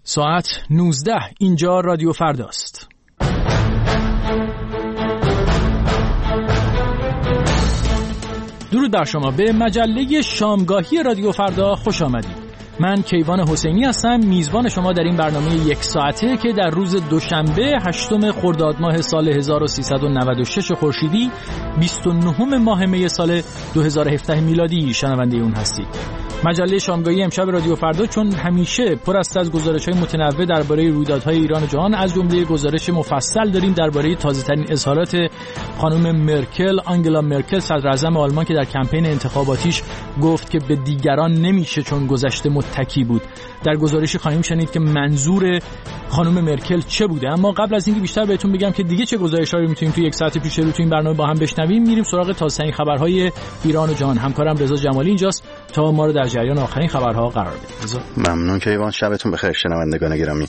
ساعت 19. اینجا رادیو فرداست. درود بر شما. به مجله شامگاهی رادیو فردا خوش آمدید. من کیوان حسینی هستم، میزبان شما در این برنامه یک ساعته که در روز دوشنبه 8 خرداد ماه سال 1396 خورشیدی 29 ماه می سال 2017 میلادی شنونده اون هستید. مجله شامگاهی امشب رادیو فردا چون همیشه پر است از گزارش‌های متنوع درباره رویدادهای ایران و جهان، از جمله گزارش مفصل داریم درباره تازه‌ترین اظهارات خانم مرکل، آنگلا مرکل، صدراعظم آلمان، که در کمپین انتخاباتیش گفت که به دیگران نمیشه چون گذشته متکی بود. در گزارشی خواهیم شنید که منظور خانم مرکل چه بوده. اما قبل از اینکه بیشتر بهتون بگم که دیگه چه گزارش‌هایی می‌تونیم توی یک ساعت پیش رو توی این برنامه با هم بشنویم، میریم سراغ تازه‌ترین خبرهای ایران و جهان. همکارم رضا جمالی اینجاست تا ما رو در جریان آخرین خبرها قرار بده. ممنون کیوان، شبتون بخیر شنوندگان گرامی.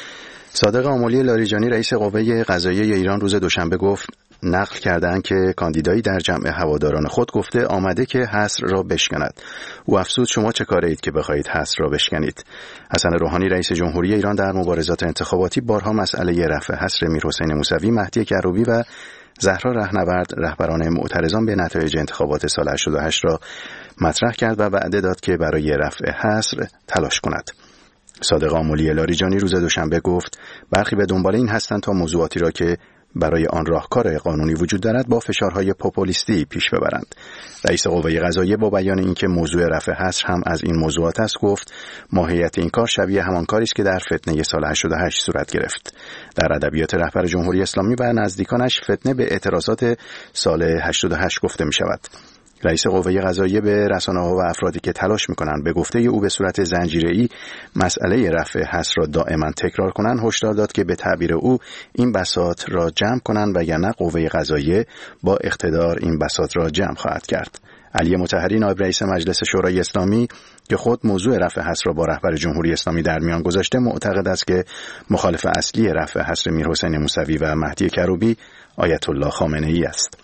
صادق آملی لاریجانی رئیس قوه قضاییه ایران روز دوشنبه گفت نقل کردند که کاندیدایی در جمع هواداران خود گفته آمده که حصر را بشکند. او افزود شما چه کاره اید که بخواهید حصر را بشکنید؟ حسن روحانی رئیس جمهوری ایران در مبارزات انتخاباتی بارها مسئله رفع حصر میرحسین موسوی، مهدی کروبی و زهرا رهنورد، رهبران معترضان به نتایج انتخابات سال 88 را مطرح کرد و وعده داد که برای رفع حصر تلاش کند. صادق آملی لاریجانی روز دوشنبه گفت برخی به دنبال این هستند تا موضوعاتی را که برای آن راهکار قانونی وجود دارد با فشارهای پوپولیستی پیش ببرند. رئیس قوه قضاییه با بیان اینکه موضوع رفع حصر هم از این موضوعات است گفت ماهیت این کار شبیه همان کاری است که در فتنه سال 88 صورت گرفت. در ادبیات رهبر جمهوری اسلامی و نزدیکانش فتنه به اعتراضات سال 88 گفته می شود. رئیس قوه قضاییه به رسانه‌ها و افرادی که تلاش می‌کنند به گفته او به صورت زنجیره‌ای مسئله رفع حصر را دائما تکرار کنند هشدار داد که به تعبیر او این بساط را جمع کنند وگرنه قوه قضاییه با اقتدار این بساط را جمع خواهد کرد. علی مطهری نایب رئیس مجلس شورای اسلامی که خود موضوع رفع حصر را با رهبر جمهوری اسلامی در میان گذاشته معتقد است که مخالف اصلی رفع حصر میرحسین موسوی و مهدی کروبی آیت الله خامنه‌ای است.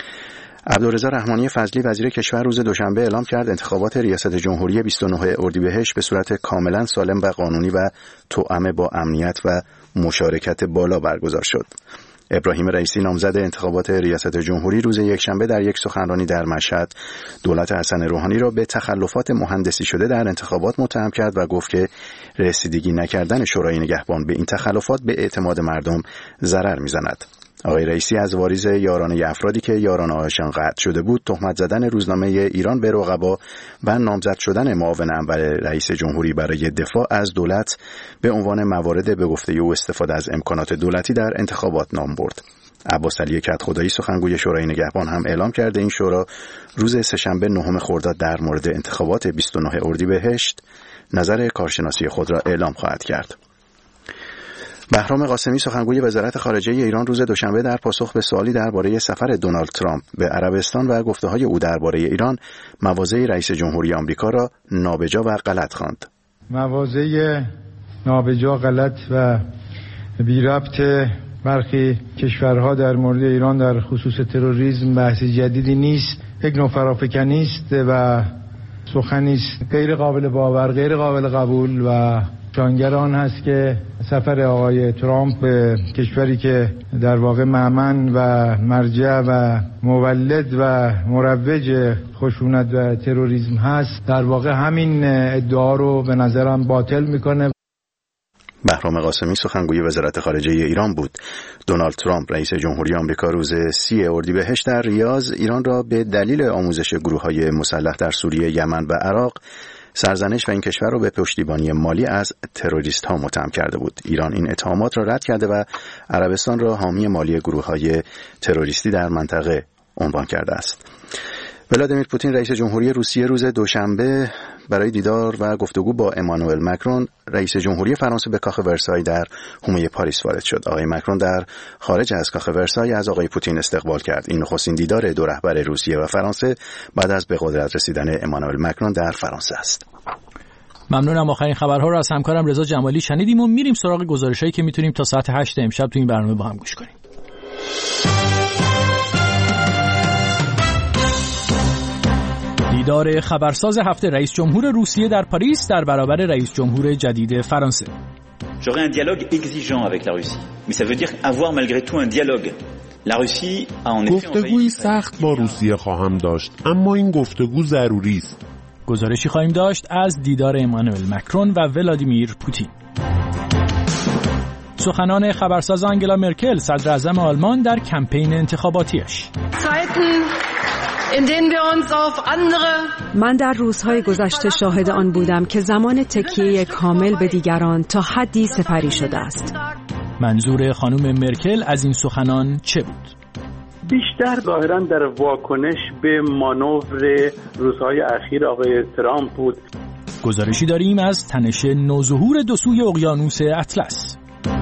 عبدالرضا رحمانی فضلی وزیر کشور روز دوشنبه اعلام کرد انتخابات ریاست جمهوری 29 اردیبهشت به صورت کاملا سالم و قانونی و توأم با امنیت و مشارکت بالا برگزار شد. ابراهیم رئیسی نامزد انتخابات ریاست جمهوری روز یکشنبه در یک سخنرانی در مشهد دولت حسن روحانی را به تخلفات مهندسی شده در انتخابات متهم کرد و گفت که رسیدگی نکردن شورای نگهبان به این تخلفات به اعتماد مردم ضرر می‌زند. آقای رئیسی از واریز یارانه افرادی که یارانه‌هاشان قطع شده بود، تهمت زدن روزنامه ایران به رقبا و نامزد شدن معاون اول رئیس جمهوری برای دفاع از دولت به عنوان موارد به گفته او استفاده از امکانات دولتی در انتخابات نام برد. عباس علی کدخدایی سخنگوی شورای نگهبان هم اعلام کرده این شورا روز سه‌شنبه 9 خرداد در مورد انتخابات 29 اردیبهشت نظر کارشناسی خود را اعلام خواهد کرد. بهرام قاسمی سخنگوی وزارت خارجه ایران روز دوشنبه در پاسخ به سوالی درباره سفر دونالد ترامپ به عربستان و گفته‌های او درباره ایران مواضع رئیس جمهوری آمریکا را نابجا و غلط خواند. مواضع نابجا، غلط و بی ربط برخی کشورها در مورد ایران در خصوص تروریسم بحث جدیدی نیست، یک نوع فرافکنی است و سخنی است غیر قابل باور، غیر قابل قبول و شانگر آن هست که سفر آقای ترامپ به کشوری که در واقع مأمن و مرجع و مولد و مروج خشونت و تروریسم هست در واقع همین ادعا رو به نظرم باطل میکنه. بهرام قاسمی سخنگوی وزارت خارجه ایران بود. دونالد ترامپ رئیس جمهوری آمریکا روز 30 اردیبهشت در ریاض ایران را به دلیل آموزش گروه‌های مسلح در سوریه، یمن و عراق سرزنش و این کشور را به پشتیبانی مالی از تروریست ها متهم کرده بود. ایران این اتهامات را رد کرده و عربستان را حامی مالی گروه‌های تروریستی در منطقه عنوان کرده است. ولادیمیر پوتین رئیس جمهوری روسیه روز دوشنبه برای دیدار و گفتگو با امانوئل مکرون رئیس جمهوری فرانسه به کاخ ورسای در حومه پاریس وارد شد. آقای مکرون در خارج از کاخ ورسای از آقای پوتین استقبال کرد. این نخستین دیدار دو رهبر روسیه و فرانسه بعد از به قدرت رسیدن امانوئل مکرون در فرانسه است. ممنونم. آخرین خبرها رو از همکارم رضا جمالی شنیدیم و میریم سراغ گزارشایی که میتونیم تا ساعت 8 امشب تو این برنامه با هم گوش کنیم. دیدار خبرساز هفته رئیس جمهور روسیه در پاریس در برابر رئیس جمهور جدید فرانسه. J'aurai un dialogue exigeant avec la Russie. Mais ça veut dire avoir malgré tout un dialogue. La Russie a en effet گفتگوی سخت با روسیه خواهم داشت، اما این گفتگو ضروری است. گزارشی خواهیم داشت از دیدار امانوئل مکرون و ولادیمیر پوتین. سخنان خبرساز آنگلا مرکل صدر اعظم آلمان در کمپین انتخاباتیش. من در روزهای گذشته شاهد آن بودم که زمان تکیه کامل به دیگران تا حدی سپری شده است. منظور خانم مرکل از این سخنان چه بود؟ بیشتر ظاهراً در واکنش به مانور روزهای اخیر آقای ترامپ بود. گزارشی داریم از تنش نوظهور دو سوی اقیانوس اطلس.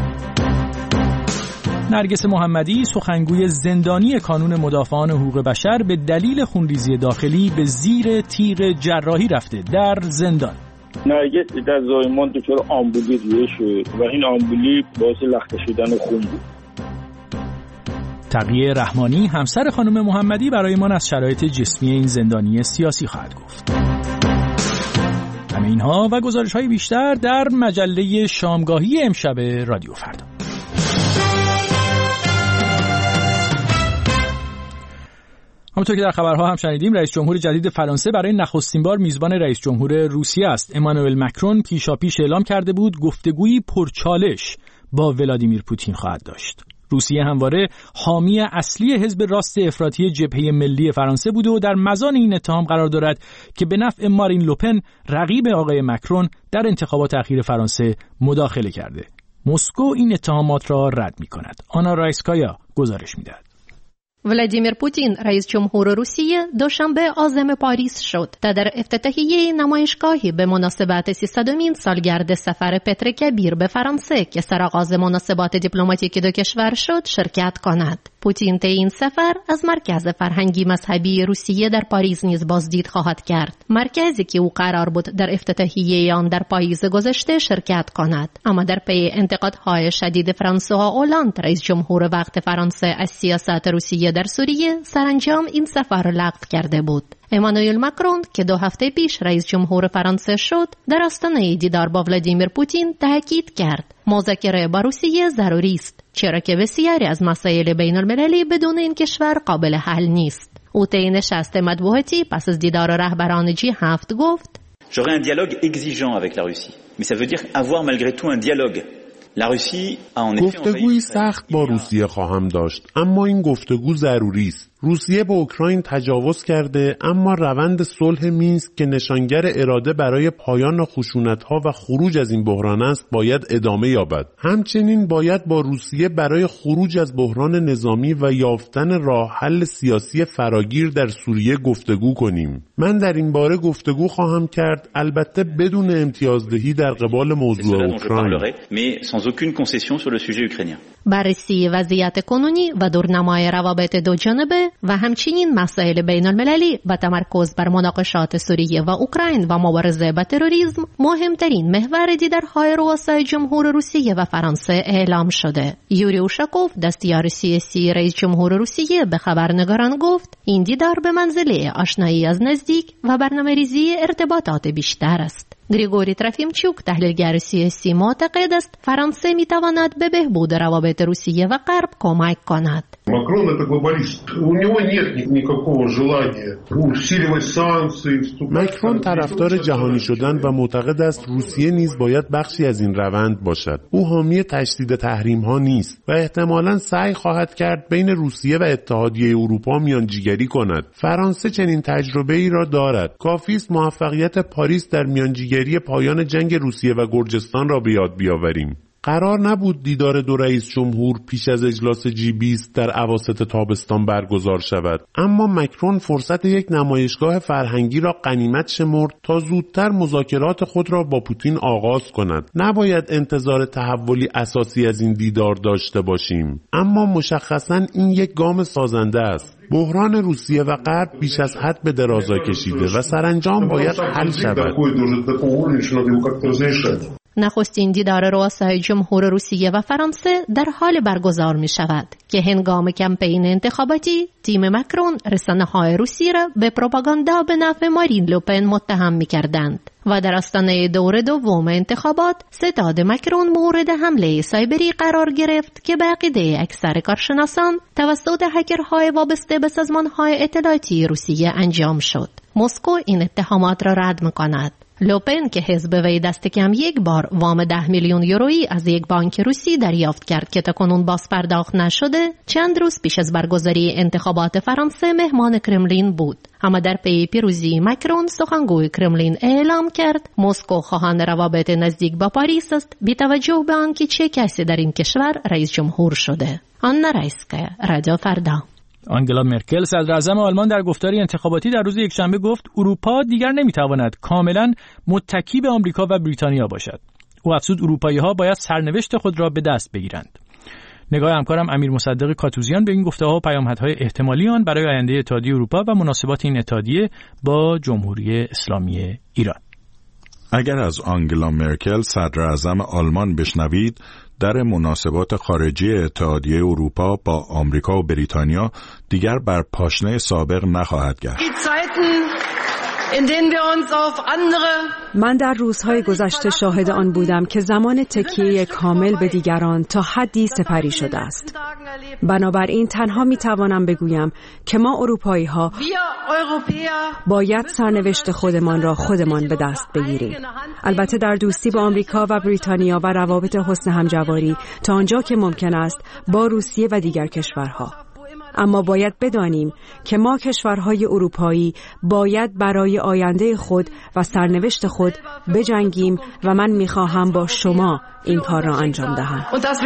نرگس محمدی سخنگوی زندانی کانون مدافعان حقوق بشر به دلیل خونریزی داخلی به زیر تیغ جراحی رفته در زندان. نرگس در زایمان دچار آمبولی ریه شد و این آمبولی باعث لخته شدن خون بود. تقیه رحمانی همسر خانم محمدی برایمان از شرایط جسمی این زندانی سیاسی خواهد گفت. همه اینها و گزارش‌های بیشتر در مجله شامگاهی امشب رادیو فردا. همونطور که در خبرها هم شنیدیم، رئیس جمهور جدید فرانسه برای نخستین بار میزبان رئیس جمهور روسیه است. امانوئل مکرون پیشاپیش اعلام کرده بود گفتگویی پرچالش با ولادیمیر پوتین خواهد داشت. روسیه همواره حامی اصلی حزب راست افراطی جبهه ملی فرانسه بوده و در مزان این اتهام قرار دارد که به نفع مارین لوپن رقیب آقای مکرون در انتخابات اخیر فرانسه مداخله کرده. مسکو این اتهامات را رد می‌کند. آنا رایسکایا گزارش می‌دهد. ولادیمیر پوتین رئیس جمهور روسیه دوشنبه عازم پاریس شد تا در افتتاحیه نمایشگاهی به مناسبت 300مین سالگرد سفر پتر کبیر به فرانسه که سرآغاز مناسبات دیپلماتیک دو کشور شد شرکت کند. پوتین طی این سفر از مرکز فرهنگی مذهبی روسیه در پاریس نیز بازدید خواهد کرد. مرکزی که او قرار بود در افتتاحیه آن در پاییز گذشته شرکت کند، اما در پی انتقادهای شدید فرانسوا اولاند رئیس جمهور وقت فرانسه از سیاست روسیه در سوریه سرانجام این سفر را لغو کرده بود. امانوئل مکرون که 2 هفته پیش رئیس جمهور فرانسه شد، در آستانه دیدار با ولادیمیر پوتین تاکید کرد مذاکره با روسیه ضروری است، چرا که بسیاری از مسائل بین المللی بدون این کشور قابل حل نیست. او طی نشست مطبوعاتی پس از دیدار رهبران G7 گفت: J'aurai un dialogue exigeant avec la Russie. Mais ça veut dire avoir malgré tout un dialogue. گفتگوی سخت با روسیه خواهم داشت، اما این گفتگو ضروری است. روسیه به اوکراین تجاوز کرده، اما روند صلح مینسک که نشانگر اراده برای پایان خشونت‌ها و خروج از این بحران است باید ادامه یابد. همچنین باید با روسیه برای خروج از بحران نظامی و یافتن راه حل سیاسی فراگیر در سوریه گفتگو کنیم. من در این باره گفتگو خواهم کرد، البته بدون امتیازدهی در قبال موضوع اوکراین. بررسی وضعیت کنونی و دورنمای روابط دو جانبه و همچنین مسائل بین المللی و تمرکز بر مناقشات سوریه و اوکراین و مبارزه با تروریسم مهمترین محور دیدارهای رؤسای جمهور روسیه و فرانسه اعلام شده. یوری اوشاکوف دستیار سیاسی رئیس جمهور روسیه به خبرنگاران گفت این دیدار به منزله آشنایی از نزدیک و برنامه‌ریزی ارتباطات بیشتر است. گریگوری ترافیمچوک تحلیلگر سیاسی معتقد است فرانسه میتواند به بهبود روابط روسیه و غرب کمک کند. Макрон это глобалист. У него нет никакого желания усиливать санкции. مکرون طرفدار جهانی شدن و معتقد است روسیه نیز باید بخشی از این روند باشد. او حامی تشدید تحریم ها نیست و احتمالاً سعی خواهد کرد بین روسیه و اتحادیه اروپا میانجیگری کند. فرانسه چنین تجربه‌ای را دارد. کافی است موفقیت پاریس در میانجیگری پایان جنگ روسیه و گرجستان را به یاد بیاوریم. قرار نبود دیدار دو رئیس جمهور پیش از اجلاس G20 در اواسط تابستان برگزار شود، اما مکرون فرصت یک نمایشگاه فرهنگی را غنیمت شمرد تا زودتر مذاکرات خود را با پوتین آغاز کند. نباید انتظار تحولی اساسی از این دیدار داشته باشیم، اما مشخصاً این یک گام سازنده است. بحران روسیه و غرب بیش از حد به درازا کشیده و سرانجام باید حل شود. نخستین دیدار رؤسای جمهور روسیه و فرانسه در حال برگزار می شود که هنگام کمپین انتخاباتی تیم مکرون رسانه‌های روسی را به پروپاگاندا به نفع مارین لوپن متهم می کردند. و در آستانه دور دوم انتخابات ستاد مکرون مورد حمله سایبری قرار گرفت که به عقیده اکثر کارشناسان توسط هکرهای وابسته به سازمان‌های اطلاعاتی روسیه انجام شد. مسکو این اتهامات را رد می‌کند. لوپن که حزب وی دست کم یک بار وام 10 میلیون یورویی از یک بانک روسی دریافت کرد که تاکنون باز پرداخت نشده، چند روز پیش از برگزاری انتخابات فرانسه مهمان کرملین بود. اما در پی پیروزی مکرون، سخنگوی کرملین اعلام کرد مسکو خواهان روابط نزدیک با پاریس است، بی توجه به آنکه چه کسی در این کشور رئیس جمهور شده. آنا رایسکا، رادیو فردا. آنگلا مرکل صدراعظم آلمان در گفتاری انتخاباتی در روز یکشنبه گفت اروپا دیگر نمیتواند کاملا متکی به آمریکا و بریتانیا باشد. او افزود اروپایی‌ها باید سرنوشت خود را به دست بگیرند. نگاه همکارم امیر مصدق کاتوزیان به این گفته‌ها و پیامدهای احتمالی آن برای آینده اتحادیه اروپا و مناسبات این اتحادیه با جمهوری اسلامی ایران. اگر از آنگلا مرکل صدراعظم آلمان بشنوید، در مناسبات خارجی اتحادیه اروپا با آمریکا و بریتانیا دیگر بر پاشنه سابق نخواهد گشت. من در روزهای گذشته شاهد آن بودم که زمان تکیه کامل به دیگران تا حدی سپری شده است. بنابراین تنها می توانم بگویم که ما اروپایی ها باید سرنوشت خودمان را خودمان به دست بگیریم. البته در دوستی با آمریکا و بریتانیا و روابط حسن همجواری تا آنجا که ممکن است با روسیه و دیگر کشورها. اما باید بدانیم که ما کشورهای اروپایی باید برای آینده خود و سرنوشت خود بجنگیم و من می‌خواهم با شما این کار را انجام دهم.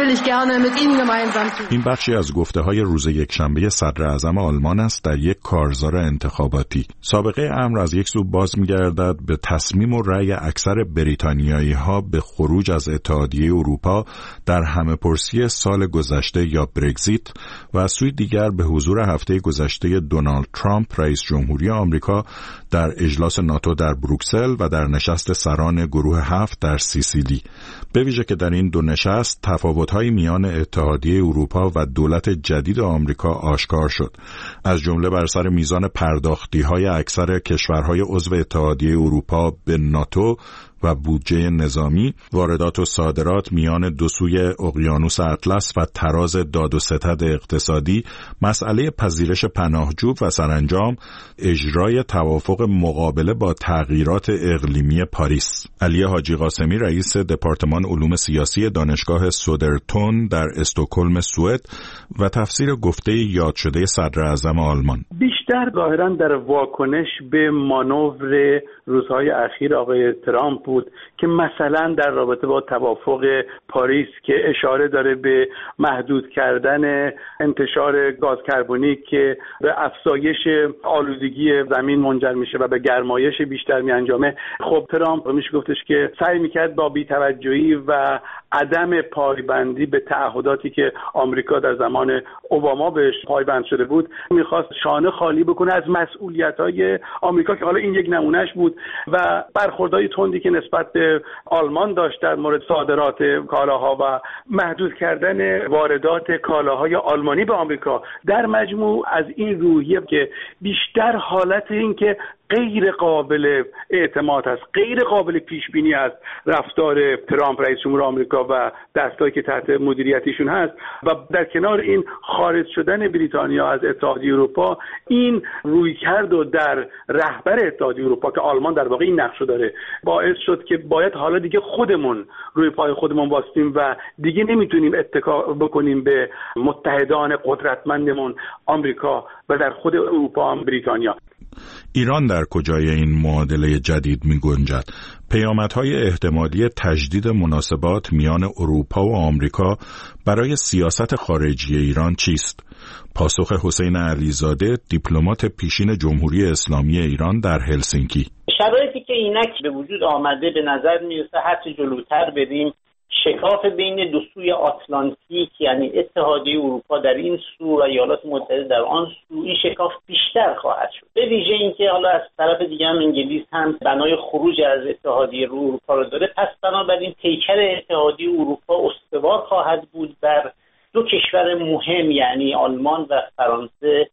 این بخشی از گفته‌های روز یکشنبه صدراعظم آلمان است در یک کارزار انتخاباتی. سابقه امر از یک سو باز می‌گردد به تصمیم و رأی اکثر بریتانیایی‌ها به خروج از اتحادیه اروپا در همه‌پرسی سال گذشته یا برگزیت و از سوی دیگر به حضور هفته گذشته دونالد ترامپ رئیس جمهوری آمریکا در اجلاس ناتو در بروکسل و در نشست سران گروه 7 در سیسیلی. به ویژه که در این دو نشست تفاوت‌های میان اتحادیه اروپا و دولت جدید آمریکا آشکار شد، از جمله بر سر میزان پرداختی‌های اکثر کشورهای عضو اتحادیه اروپا به ناتو و بودجه نظامی، واردات و صادرات میان دو سوی اقیانوس اطلس و تراز داد و ستد اقتصادی، مسئله پذیرش پناهجو و سرانجام اجرای توافق مقابله با تغییرات اقلیمی پاریس. علی حاجی قاسمی رئیس دپارتمان علوم سیاسی دانشگاه سودرتون در استکهلم سوئد و تفسیر گفته یاد شده صدراعظم آلمان. بیشتر ظاهراً در واکنش به مانور روزهای اخیر آقای ترامپ بود که مثلا در رابطه با توافق پاریس که اشاره داره به محدود کردن انتشار گاز کربونیک که به افزایش آلودگی زمین منجر میشه و به گرمایش بیشتر میانجامه. خب ترامپ میشه گفتش که سعی میکرد با بی‌توجهی و عدم پایبندی به تعهداتی که آمریکا در زمان اوباما بهش پایبند شده بود میخواست شانه خالی بکنه از مسئولیت‌های آمریکا که حالا این یک نمونهش بود و برخوردهای تندی که نسبت به آلمان داشت در مورد صادرات کالاها و محدود کردن واردات کالاهای آلمانی به آمریکا. در مجموع از این روحیه که بیشتر حالت این که غیر قابل اعتماد است، غیر قابل پیش بینی است رفتار ترامپ رئیس جمهور آمریکا و دستایی که تحت مدیریتشون هست و در کنار این خارج شدن بریتانیا از اتحادیه اروپا، این رویکرد و در رهبر اتحادیه اروپا که آلمان در واقع این نقشو داره باعث شد که باید حالا دیگه خودمون روی پای خودمون واسطیم و دیگه نمیتونیم اتکا بکنیم به متحدان قدرتمندمون آمریکا و در خود اروپا هم بریتانیا. ایران در کجای این معادله جدید می گنجد؟ پیامدهای احتمالی تجدید مناسبات میان اروپا و آمریکا برای سیاست خارجی ایران چیست؟ پاسخ حسین علیزاده، دیپلمات پیشین جمهوری اسلامی ایران در هلسینکی. شرایطی که اینک به وجود آمده به نظر میرسه هرچی جلوتر بریم شکاف بین دو سوی آتلانتیک یعنی اتحادیه اروپا در این سو و ایالات متحده در آن سو، این شکاف بیشتر خواهد شد. به ویژه اینکه حالا از طرف دیگه هم انگلیس هم بنای خروج از اتحادیه اروپا رو داره، پس بنابراین پیکر اتحادیه اروپا استوار خواهد بود بر دو کشور مهم یعنی آلمان و فرانسه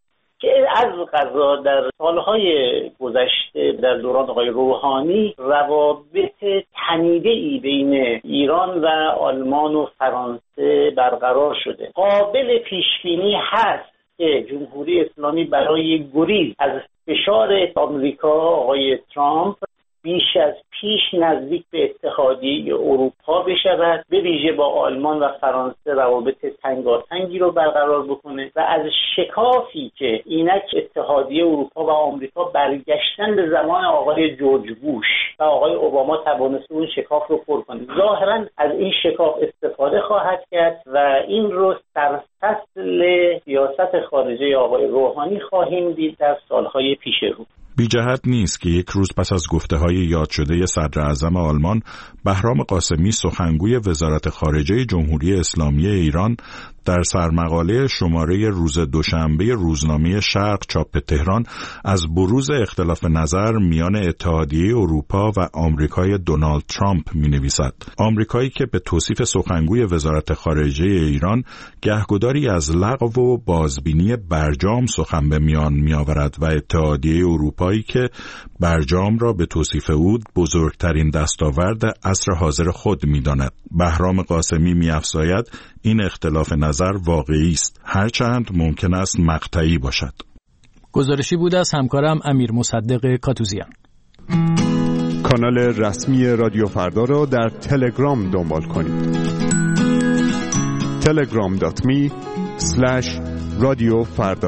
که از قضا در سالهای گذشته در دوران آقای روحانی روابط تنیده‌ای بین ایران و آلمان و فرانسه برقرار شده. قابل پیشبینی هست که جمهوری اسلامی برای گریز از فشار آمریکا آقای ترامپ بیش از پیش نزدیک به اتحادیه اروپا بشود، به ویژه با آلمان و فرانسه روابط تنگاتنگی رو برقرار بکنه و از شکافی که اینک اتحادیه اروپا و آمریکا برگشتن به زمان آقای جورج بوش و آقای اوباما توانسته اون شکاف رو پر کنه. ظاهرا از این شکاف استفاده خواهد کرد و این رو سرفصل سیاست خارجه آقای روحانی خواهیم دید در سالهای پیش رو. بی جهت نیست که یک روز پس از گفته‌های یاد شده صدر اعظم آلمان بهرام قاسمی سخنگوی وزارت خارجه جمهوری اسلامی ایران در سرمقاله شماره روز دوشنبه روزنامه شرق چاپ تهران از بروز اختلاف نظر میان اتحادیه اروپا و آمریکای دونالد ترامپ می‌نویسد. آمریکایی که به توصیف سخنگوی وزارت خارجه ایران گهگداری از لغو و بازبینی برجام سخن به میان می‌آورد و اتحادیه اروپایی که برجام را به توصیف او بزرگترین دستاورد عصر حاضر خود می‌داند. بهرام قاسمی می‌افزاید این اختلاف نظر واقعی است، هرچند ممکن است مقطعی باشد. گزارشی بود از همکارم امیر مصدق کاتوزیان. کانال رسمی رادیو فردا را در تلگرام دنبال کنید. telegram.me/رادیوفردا.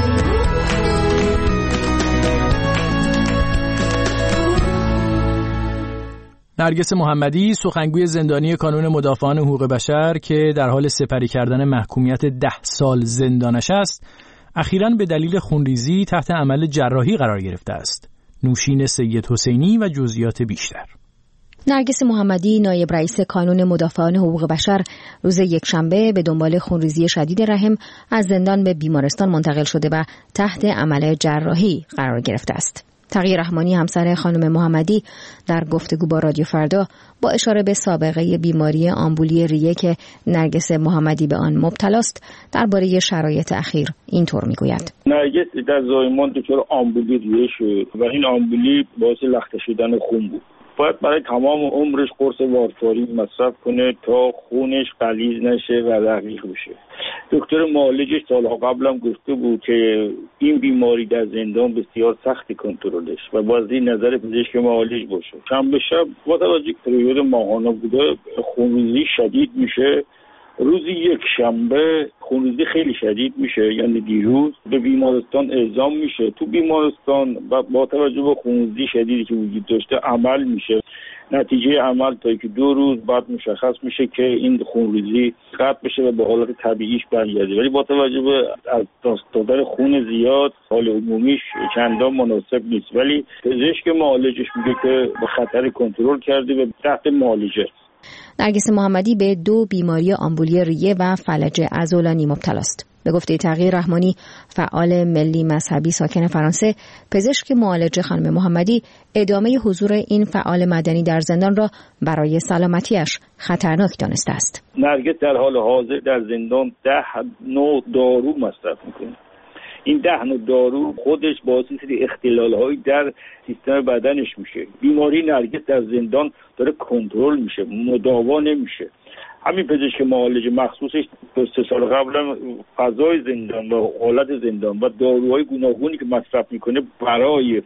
نرگس محمدی، سخنگوی زندانی کانون مدافعان حقوق بشر که در حال سپری کردن محکومیت 10 سال زندانش است، اخیراً به دلیل خونریزی تحت عمل جراحی قرار گرفته است. نوشین سید حسینی و جزئیات بیشتر. نرگس محمدی، نایب رئیس کانون مدافعان حقوق بشر، روز یکشنبه به دنبال خونریزی شدید رحم از زندان به بیمارستان منتقل شده و تحت عمل جراحی قرار گرفته است. تقی رحمانی، همسر خانم محمدی، در گفتگو با رادیو فردا با اشاره به سابقه بیماری آمبولی ریه که نرگس محمدی به آن مبتلاست درباره شرایط اخیر اینطور میگوید. نرگس در زایمان دچار آمبولی ریه شد و این آمبولی باعث لخته شدن خون بود. باید برای تمام عمرش قرص وارفارین مصرف کنه تا خونش غلیظ نشه و رقیق بشه. دکتر معالجش سالها قبلم گفته بود که این بیماری در زندان بسیار سخت کنترلش و باید این نظر پزشک معالج باشه. شنبه شب با توجه به پریود ماهانه بوده خونریزی شدید میشه. روز یک شنبه خونریزی خیلی شدید میشه، یعنی دیروز به بیمارستان اعزام میشه. تو بیمارستان با توجه به خونریزی شدیدی که وجود داشته عمل میشه. نتیجه عمل تا که 2 روز بعد مشخص میشه که این خونریزی قطع بشه و به حالت طبیعیش برگرده، ولی با توجه به از دادن خون زیاد حال عمومیش چندان مناسب نیست، ولی پزشک معالجش میگه که به خطر کنترل کرده و تحت معالجه. نرگس محمدی به 2 بیماری آمبولی ریه و فلج عضلانی مبتلاست. به گفته تقی رحمانی، فعال ملی مذهبی ساکن فرانسه، پزشک معالج خانم محمدی ادامه حضور این فعال مدنی در زندان را برای سلامتیش خطرناک دانسته است. نرگس در حال حاضر در زندان 10 نوع دارو مصرف میکنه. این 10 نوع دارو خودش باعث سری اختلال‌هایی در سیستم بدنش میشه. بیماری نرگس در زندان داره کنترل میشه، مداوا نمیشه. همین پزشک معالج مخصوصش 2 سال قبل فضای زندان و حالت زندان و داروهای گوناگونی که مصرف میکنه برای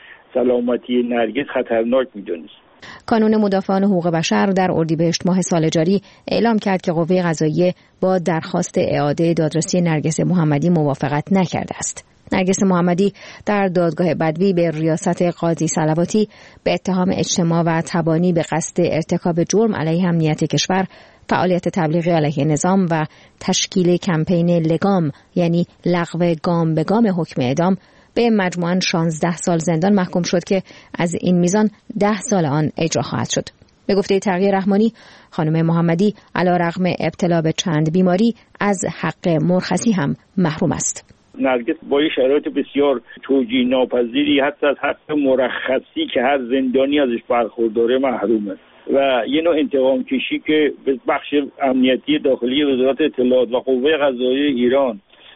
سلامتی نرگس خطرناک میدونست. کانون مدافعان حقوق بشر در اردیبهشت ماه سال جاری اعلام کرد که قوه قضاییه با درخواست اعاده دادرسی نرگس محمدی موافقت نکرده است. نرگس محمدی در دادگاه بدوی به ریاست قاضی صلواتی به اتهام اجتماع و تبانی به قصد ارتکاب جرم علیه امنیت کشور، فعالیت تبلیغی علیه نظام و تشکیل کمپین لگام، یعنی لغو گام به گام حکم اعدام، به مجموعاً 16 سال زندان محکوم شد که از این میزان 10 سال آن اجرا خواهد شد. به گفته تقی رحمانی، خانم محمدی علیرغم ابتلا به چند بیماری از حق مرخصی هم محروم است. نرگس با شرایط بسیار توجیه ناپذیری حتی از حق مرخصی که هر زندانی ازش برخورداره محرومه و یه نوع انتقام کشی که به بخش امنیتی داخلی وزارت اطلاعات و قوه قضاییه ایران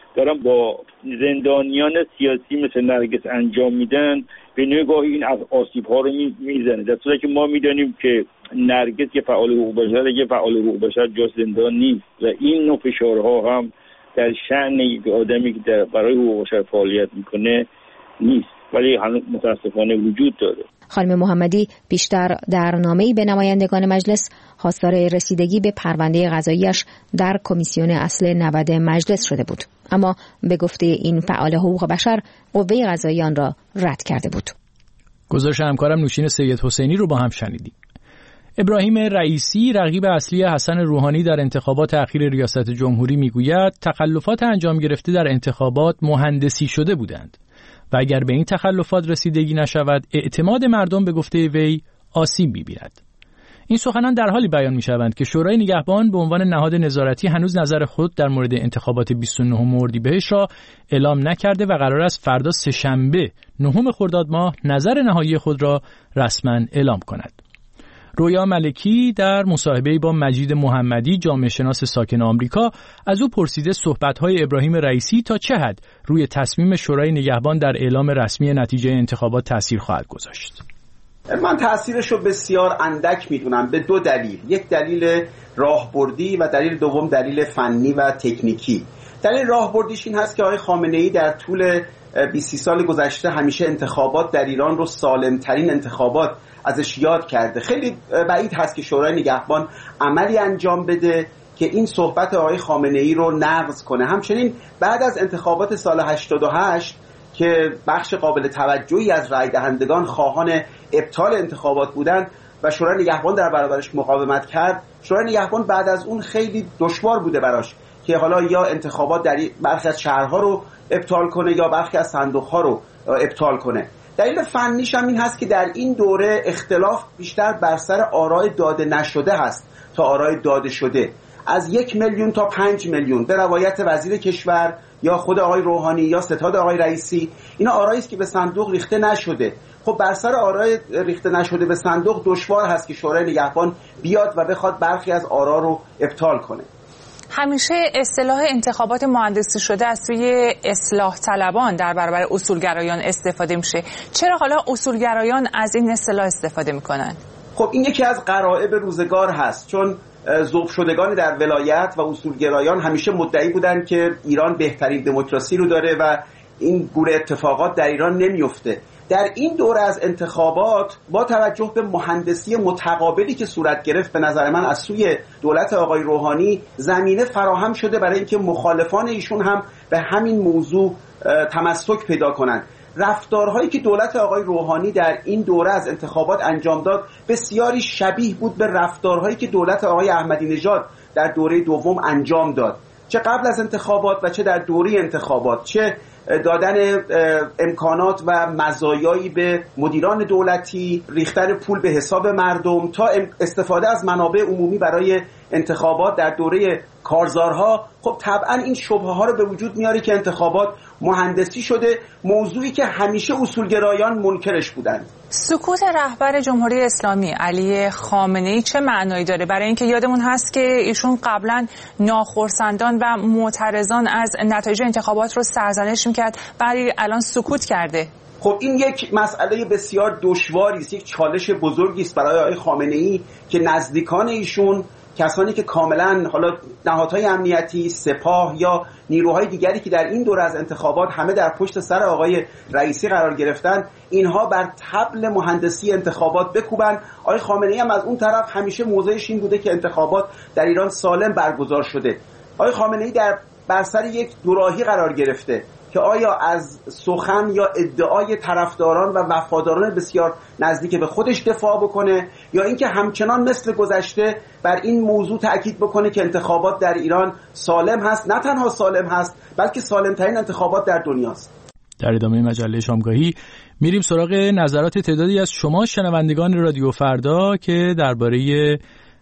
دارن با زندانیان سیاسی مثل نرگس انجام میدن، به نگاهی این آسیب‌ها رو میزنه، در صورتی که ما میدونیم که نرگس یه فعال حقوق بشر، یه فعال حقوق بشر جا زندان نیست و این نوع فشارها هم در شأن یک آدمی که برای حقوق بشر فعالیت میکنه نیست، ولی هنوز متاسفانه وجود داره. خانم محمدی بیشتر در نامه‌ای به نمایندگان مجلس خواستار رسیدگی به پرونده قضاییش در کمیسیون اصل 90 مجلس شده بود، اما به گفته این فعال حقوق بشر قوه قضاییه آن را رد کرده بود. گزارش همکارم نوشین سید حسینی رو با هم شنیدیم. ابراهیم رئیسی رقیب اصلی حسن روحانی در انتخابات اخیر ریاست جمهوری میگوید تخلفات انجام گرفته در انتخابات مهندسی شده بودند و اگر به این تخلفات رسیدگی نشود اعتماد مردم به گفته وی آسیب می‌بیند. این سخنان در حالی بیان می‌شوند که شورای نگهبان به عنوان نهاد نظارتی هنوز نظر خود در مورد انتخابات 29 اردیبهشت را اعلام نکرده و قرار است فردا سه‌شنبه 9 خرداد ماه نظر نهایی خود را رسما اعلام کند. رویا ملکی در مصاحبه‌ای با مجید محمدی جامعه شناس ساکن آمریکا از او پرسیده صحبت‌های ابراهیم رئیسی تا چه حد روی تصمیم شورای نگهبان در اعلام رسمی نتیجه انتخابات تأثیر خواهد گذاشت. من تأثیرش رو بسیار اندک میدونم به دو دلیل، یک دلیل راهبردی و دلیل دوم دلیل فنی و تکنیکی. دلیل راهبردیش این هست که آقای خامنه‌ای در طول 20 سال گذشته همیشه انتخابات در ایران رو سالمترین انتخابات ازش یاد کرده. خیلی بعید هست که شورای نگهبان عملی انجام بده که این صحبت آقای خامنه‌ای رو نقض کنه. همچنین بعد از انتخابات سال 88 که بخش قابل توجهی از رای دهندگان خواهان ابطال انتخابات بودند و شورای نگهبان در برابرش مقاومت کرد، شورای نگهبان بعد از اون خیلی دشوار بوده براش که حالا یا انتخابات در برخی از شهرها رو ابطال کنه یا برخی از صندوق‌ها رو ابطال کنه. دلیل فنیش هم این هست که در این دوره اختلاف بیشتر بر سر آرای داده نشده هست تا آرای داده شده. از 1 میلیون تا 5 میلیون به روایت وزیر کشور یا خود آقای روحانی یا ستاد آقای رئیسی، اینا آرایی است که به صندوق ریخته نشده. خب بر سر آرای ریخته نشده به صندوق دشوار هست که شورای نگهبان بیاد و بخواد برخی از آرا رو ابطال کنه. همیشه اصطلاح انتخابات مهندسی شده از سوی اصلاح طلبان در برابر اصولگرایان استفاده میشه. چرا حالا اصولگرایان از این اصطلاح استفاده میکنن؟ خب این یکی از غرایب روزگار هست، چون ذوب شدگان در ولایت و اصولگرایان همیشه مدعی بودن که ایران بهترین دموکراسی رو داره و این گونه اتفاقات در ایران نمیفته. در این دوره از انتخابات با توجه به مهندسی متقابلی که صورت گرفت به نظر من از سوی دولت آقای روحانی زمینه فراهم شده برای اینکه مخالفان ایشون هم به همین موضوع تمسک پیدا کنند. رفتارهایی که دولت آقای روحانی در این دوره از انتخابات انجام داد بسیاری شبیه بود به رفتارهایی که دولت آقای احمدی نژاد در دوره دوم انجام داد، چه قبل از انتخابات و چه در دوره انتخابات، چه دادن امکانات و مزایایی به مدیران دولتی، ریختن پول به حساب مردم تا استفاده از منابع عمومی برای انتخابات در دوره کارزارها. خب طبعا این شبهه ها رو به وجود میاره که انتخابات مهندسی شده، موضوعی که همیشه اصولگرایان منکرش بودند. سکوت رهبر جمهوری اسلامی علی خامنه‌ای چه معنایی داره؟ برای اینکه یادمون هست که ایشون قبلا ناخرسندان و معترضان از نتایج انتخابات رو سرزنش میکرد، ولی الان سکوت کرده. خب این یک مسئله بسیار دشواری است، یک چالش بزرگی است برای آقای خامنه‌ای که نزدیکان ایشون، کسانی که کاملا حالا نهادهای امنیتی، سپاه یا نیروهای دیگری که در این دوره از انتخابات همه در پشت سر آقای رئیسی قرار گرفتن، اینها بر طبل مهندسی انتخابات بکوبن. آقای خامنه‌ای هم از اون طرف همیشه موضعش این بوده که انتخابات در ایران سالم برگزار شده. آقای خامنه‌ای بر سر یک دوراهی قرار گرفته که آیا از سخن یا ادعای طرفداران و وفاداران بسیار نزدیک به خودش دفاع بکنه یا اینکه همچنان مثل گذشته بر این موضوع تأکید بکنه که انتخابات در ایران سالم هست، نه تنها سالم هست بلکه سالمترین انتخابات در دنیاست. در ادامه مجله شامگاهی میریم سراغ نظرات تعدادی از شما شنوندگان رادیو فردا که درباره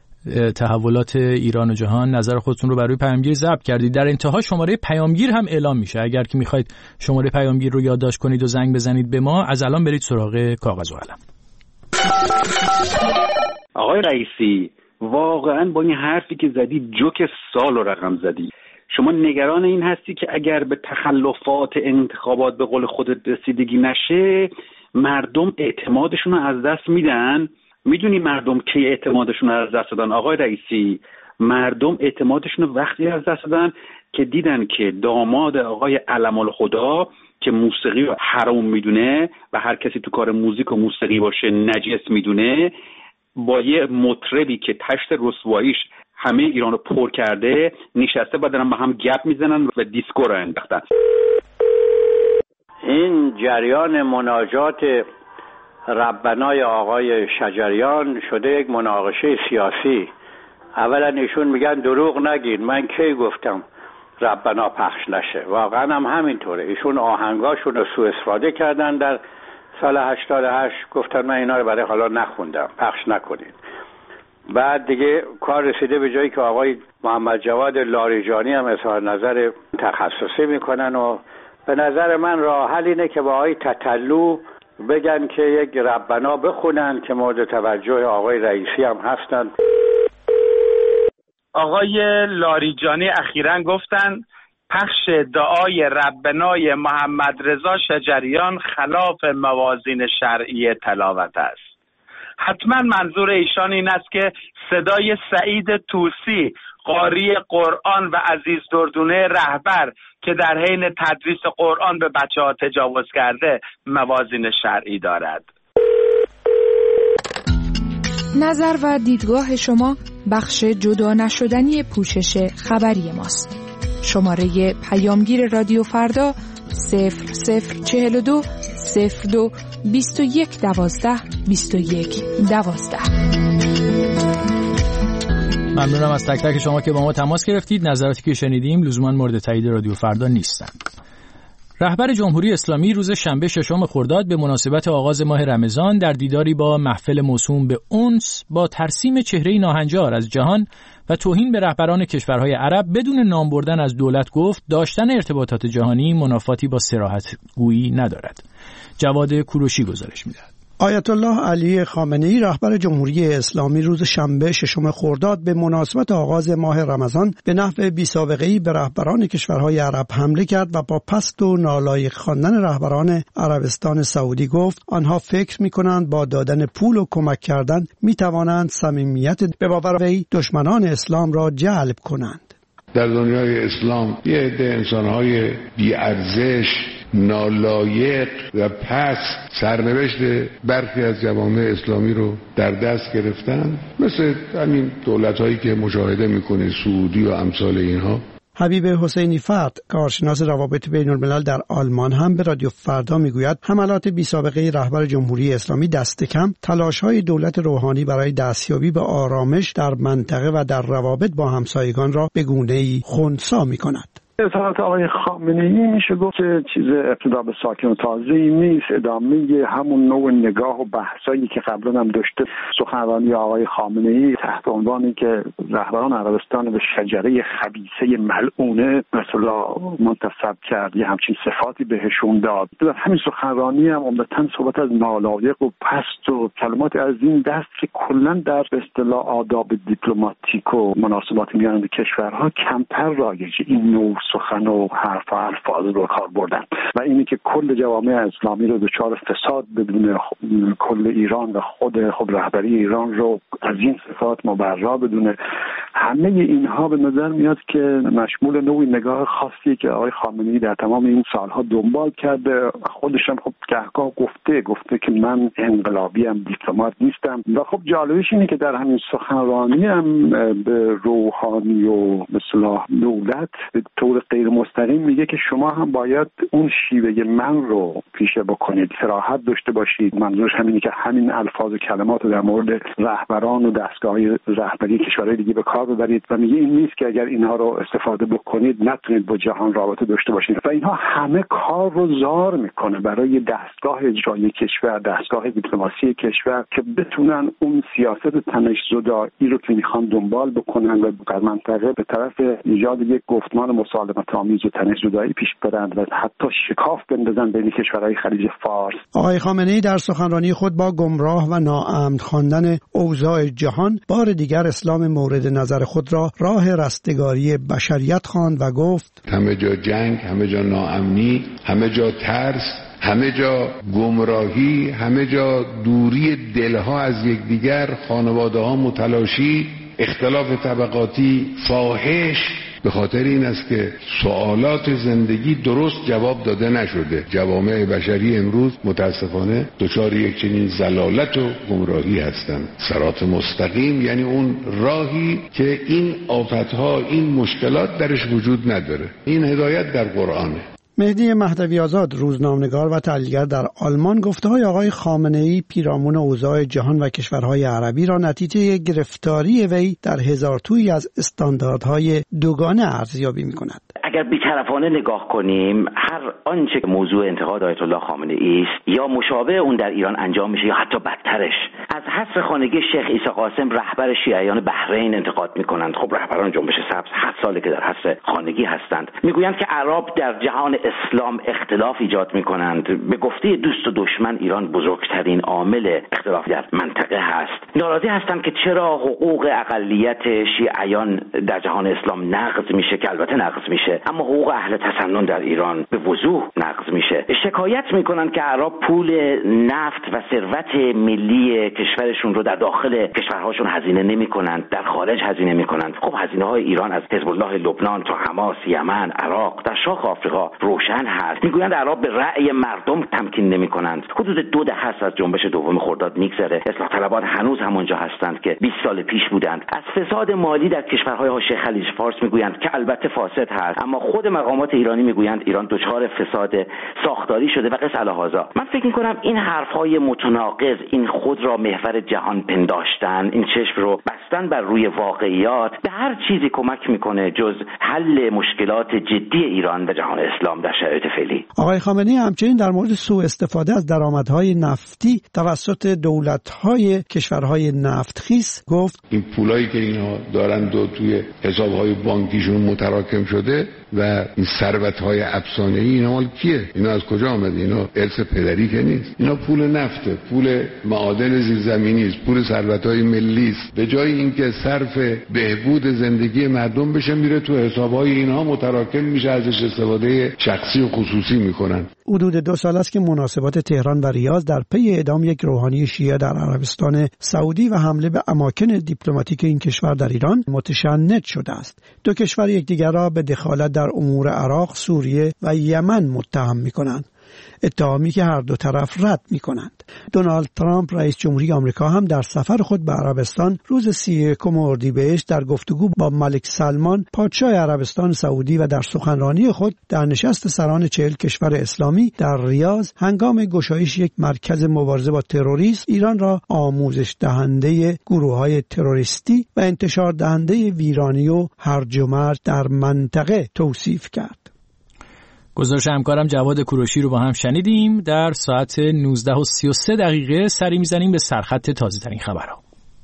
تحولات ایران و جهان نظر خودتون رو برای پیامگیر ضبط کردید. در انتها شماره پیامگیر هم اعلام میشه. اگر که میخواید شماره پیامگیر رو یادداشت کنید و زنگ بزنید به ما، از الان برید سراغ کاغذ و قلم. آقای رئیسی، واقعا با این حرفی که زدی جوک سال رو رقم زدی. شما نگران این هستی که اگر به تخلفات انتخابات به قول خودت رسیدگی نشه مردم اعتمادشون رو از دست میدن. میدونی مردم کی اعتمادشون رو از دست دادن آقای رئیسی؟ مردم اعتمادشون رو وقتی از دست دادن که دیدن که داماد آقای علم الخدا که موسیقی رو حرام میدونه و هر کسی تو کار موزیک و موسیقی باشه نجس میدونه، با یه مطربی که تشت رسواییش همه ایران رو پر کرده نشسته و دارن با هم گپ میزنن و دیسکو رو انداختن. این جریان مناجات ربنای آقای شجریان شده یک مناقشه سیاسی. اولا ایشون میگن دروغ نگین، من کی گفتم ربنا پخش نشه؟ واقعا هم همینطوره. ایشون آهنگاشون رو سوء استفاده کردن در سال 88، گفتن من اینا رو برای حالا نخوندم، پخش نکنید. بعد دیگه کار رسیده به جایی که آقای محمد جواد لاریجانی هم اظهار نظر تخصصی میکنن و به نظر من راه حل اینه که با آقای تتلو بگن که یک ربنا بخونن که مورد توجه آقای رئیسی هم هستن. آقای لاریجانی اخیراً گفتن پخش دعای ربنای محمد رضا شجریان خلاف موازین شرعی تلاوت است. حتما منظور ایشان این است که صدای سعید طوسی قاری قرآن و عزیز دردونه رهبر که در حین تدریس قرآن به بچه‌ها تجاوز کرده موازین شرعی دارد. نظر و دیدگاه شما بخش جدا نشدنی پوشش خبری ماست. شماره پیامگیر رادیو فردا 0042 02 21 12 21 12. ممنونم از تک تک شما که با ما تماس گرفتید. نظراتی که شنیدیم لزوما مورد تایید رادیو فردا نیستند. رهبر جمهوری اسلامی روز شنبه 6 خرداد به مناسبت آغاز ماه رمضان در دیداری با محفل موسوم به انس با ترسیم چهره ناهنجار از جهان و توهین به رهبران کشورهای عرب بدون نام بردن از دولت گفت داشتن ارتباطات جهانی منافاتی با صراحت گویی ندارد. جواد کوروشی گزارش می‌دهد. آیت الله علی خامنه‌ای رهبر جمهوری اسلامی روز شنبه 6 خرداد به مناسبت آغاز ماه رمضان به نحو بی‌سابقه‌ای به رهبران کشورهای عرب حمله کرد و با پست و نالایق خواندن رهبران عربستان سعودی گفت آنها فکر می‌کنند با دادن پول و کمک کردن می‌توانند صمیمیت به باور وی دشمنان اسلام را جلب کنند. در دنیای اسلام یه عده انسان‌های بی‌ارزش، نالایق و پست سرنوشت برخی از جوامع اسلامی رو در دست گرفتن، مثل همین دولت‌هایی که مشاهده می‌کنید سعودی و امثال اینها. حبیب حسینی فرد، کارشناس روابط بین الملل در آلمان هم به رادیو فردا میگوید حملات بی‌سابقه رهبر جمهوری اسلامی دست کم تلاش‌های دولت روحانی برای دستیابی به آرامش در منطقه و در روابط با همسایگان را به گونه‌ای خنثی می‌کند. اظهارات آقای خامنه‌ای میشه گفت که چیز ابتدا به ساکن و تازه‌ای نیست، ادامه همون نوع نگاه و بحثایی که قبلا هم داشته. سخنرانی آقای خامنه‌ای تحت عنوانی که رهبران عربستان به شجره خبیثه ملعونه مثلا منتسب کرد، یه همچین صفاتی بهشون داد. در همین سخنرانی هم عمدتاً صحبت از نالایق و پست و کلمات از این دست که کلاً در به اصطلاح آداب دیپلماتیک و مناسبات میان کشورها کمتر رایجه. این نوع سخن و حرف و الفاظ رو کار بردن و اینی که کل جوامع اسلامی رو دچار فساد بدونه، کل ایران و خود رهبری ایران رو از این صفات مبرا بدونه. همه اینها به نظر میاد که مشمول نوعی نگاه خاصی که آقای خامنه‌ای در تمام این سالها دنبال کرده. خودش هم خب گهگاه گفته که من انقلابی ام، دیپلمات نیستم. و خب جالبش اینه که در همین سخنرانی هم به روحانی و مثلا دولت به طور غیر مستقیم میگه که شما هم باید اون شیوه من رو پیشه بکنید، صراحت داشته باشید. منظورش همینه که همین الفاظ و کلمات رو در مورد رهبران و دستگاه‌های رهبری کشورهای دیگه به کار ببرید و میگه این نیست که اگر اینها رو استفاده بکنید نتونید با جهان رابطه داشته باشید. و اینها همه کار رو زار میکنه برای دستگاه اجرایی کشور، دستگاه دیپلماسی کشور که بتونن اون سیاست تنش زدایی رو که میخوان دنبال بکنن و در منطقه به طرف ایجاد یک گفتمان مسالمت‌آمیز و تنش‌زدایی پیش برند و حتی شکاف بندازن بین کشورهای خلیج فارس. آقای خامنه‌ای در سخنرانی خود با گمراه و ناامن خواندن اوضاع جهان بار دیگر اسلام مورد نظر خود را راه رستگاری بشریت خواند و گفت: همه جا جنگ، همه جا ناامنی، همه جا ترس، همه جا گمراهی، همه جا دوری دلها از یکدیگر، خانواده‌ها متلاشی، اختلاف طبقاتی فاحش، به خاطر این است که سوالات زندگی درست جواب داده نشده. جوامع بشری امروز متاسفانه دچار یک چنین ضلالت و گمراهی هستند. صراط مستقیم یعنی اون راهی که این آفتها، این مشکلات درش وجود نداره. این هدایت در قرآنه. مهدی مهدوی آزاد، روزنامه‌نگار و تحلیلگر در آلمان، گفته‌های آقای خامنه‌ای پیرامون اوضاع جهان و کشورهای عربی را نتیجه گرفتاری وی در هزارتویی از استانداردهای دوگانه ارزیابی می‌کند. اگر بی‌طرفانه نگاه کنیم، هر آنچه که موضوع انتقاد آیت الله خامنه‌ای است یا مشابه اون در ایران انجام میشه یا حتی بدترش، از حصر خانگی شیخ عیسی قاسم رهبر شیعیان بحرین انتقاد می‌کنند. خب رهبران جنبش سبز 7 ساله که در حصر خانگی هستند. میگویند که عرب در جهان اسلام اختلاف ایجاد می‌کنند. به گفته دوست و دشمن ایران بزرگترین عامل اختلاف در منطقه هست. ناراضی هستند که چرا حقوق اقلیت شیعیان در جهان اسلام نقض میشه، که البته نقض میشه، اما حقوق اهل تسنن در ایران به وضوح نقض میشه. شکایت میکنن که عرب پول نفت و ثروت ملی کشورشون رو در داخل کشورهاشون هزینه نمیکنند، در خارج هزینه میکنند. خب هزینه های ایران از حزب الله لبنان تا حماس، یمن، عراق، در شاخ آفریقا روشن هست. میگویند عرب به رأی مردم تمکین نمیکنند. حدود 2 دهه از جنبش دوم خرداد میگذره. اصلاح طلبان هنوز همونجا هستند که 20 سال پیش بودند. از فساد مالی در کشورهای حاشیه خلیج فارس میگویند که البته فاسد هست، اما خود مقامات ایرانی میگویند ایران دچار فساد ساختاری شده و قص الهازا. من فکر میکنم این حرفهای متناقض، این خود را محور جهان پنداشتن، این چشم رو بستن بر روی واقعیات به هر چیزی کمک میکنه جز حل مشکلات جدی ایران و جهان اسلام در شرایط فعلی. آقای خامنه‌ای همچنین در مورد سوء استفاده از درآمدهای نفتی توسط دولت‌های کشورهای نفتخیز گفت: این پولایی که اینا دارن توی حساب‌های بانکیشون متراکم شده و این ثروت‌های افسانه‌ای اینا مال کیه؟ اینا از کجا آمده؟ اینا ارث پدری که نیست. اینا پول نفته، پول معادن زیرزمینی است، پول ثروت‌های ملی است. به جای اینکه صرف بهبود زندگی مردم بشه میره تو حساب‌های اینها متراکم میشه، ازش استفاده شخصی و خصوصی میکنن. حدود 2 سال است که مناسبات تهران و ریاض در پی اعدام یک روحانی شیعه در عربستان سعودی و حمله به اماکن دیپلماتیک این کشور در ایران متشنج شده است. 2 کشور یکدیگر را به دخالت در امور عراق، سوریه و یمن متهم می‌کنند. اتهامی که هر دو طرف رد می‌کنند. دونالد ترامپ رئیس جمهوری آمریکا هم در سفر خود به عربستان روز 31 اردیبهشت در گفتگو با ملک سلمان پادشاه عربستان سعودی و در سخنرانی خود در نشست سران 40 کشور اسلامی در ریاض هنگام گشایش یک مرکز مبارزه با تروریسم ایران را آموزش دهنده گروه‌های تروریستی و انتشار دهنده ویرانی و هرج و مرج در منطقه توصیف کرد. گزارش همکارم جواد کوروشی رو با هم شنیدیم. در ساعت 19:33 سری میزنیم به سرخط تازه ترین خبرها.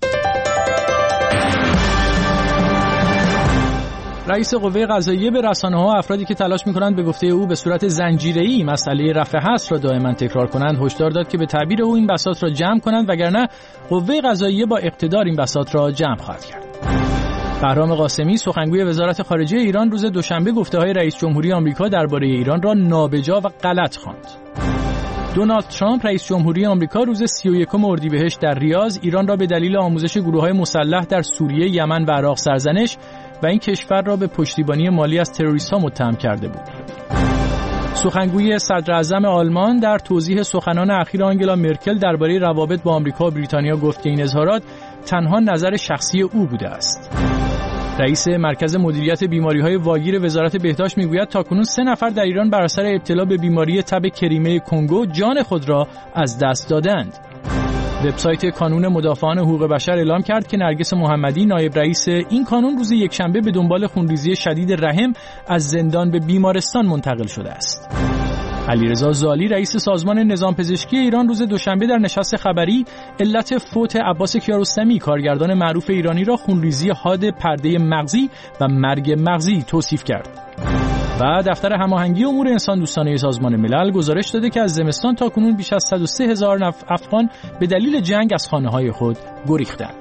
رئیس قوه قضاییه به رسانه‌ها افرادی که تلاش می‌کنند به گفته او به صورت زنجیره‌ای مسئله رفع حصر را دائما تکرار کنند هشدار داد که به تعبیر او این بساط را جمع کنند، وگرنه قوه قضاییه با اقتدار این بساط را جمع خواهد کرد. بهرام قاسمی سخنگوی وزارت خارجه ایران روز دوشنبه گفته‌های رئیس جمهوری آمریکا درباره ایران را نابجا و غلط خواند. دونالد ترامپ رئیس جمهوری آمریکا روز 31 اردیبهشت در ریاض ایران را به دلیل آموزش گروه‌های مسلح در سوریه، یمن و عراق سرزنش و این کشور را به پشتیبانی مالی از تروریست‌ها متهم کرده بود. سخنگوی صدر اعظم آلمان در توضیح سخنان اخیر آنگلا مرکل درباره روابط با آمریکا و بریتانیا گفت که این اظهارات تنها نظر شخصی او بوده است. رئیس مرکز مدیریت بیماری‌های واگیر وزارت بهداشت میگوید تاکنون 3 نفر در ایران بر اثر ابتلا به بیماری تب کریمه کنگو جان خود را از دست دادند. وبسایت کانون مدافعان حقوق بشر اعلام کرد که نرگس محمدی نایب رئیس این کانون روز یکشنبه به دنبال خونریزی شدید رحم از زندان به بیمارستان منتقل شده است. علیرضا زالی رئیس سازمان نظام پزشکی ایران روز دوشنبه در نشست خبری علت فوت عباس کیارستمی کارگردان معروف ایرانی را خونریزی حاد پرده مغزی و مرگ مغزی توصیف کرد. و دفتر هماهنگی امور انسان دوستانه سازمان ملل گزارش داده که از زمستان تاکنون بیش از 103,000 افغان به دلیل جنگ از خانه‌های خود گریختند.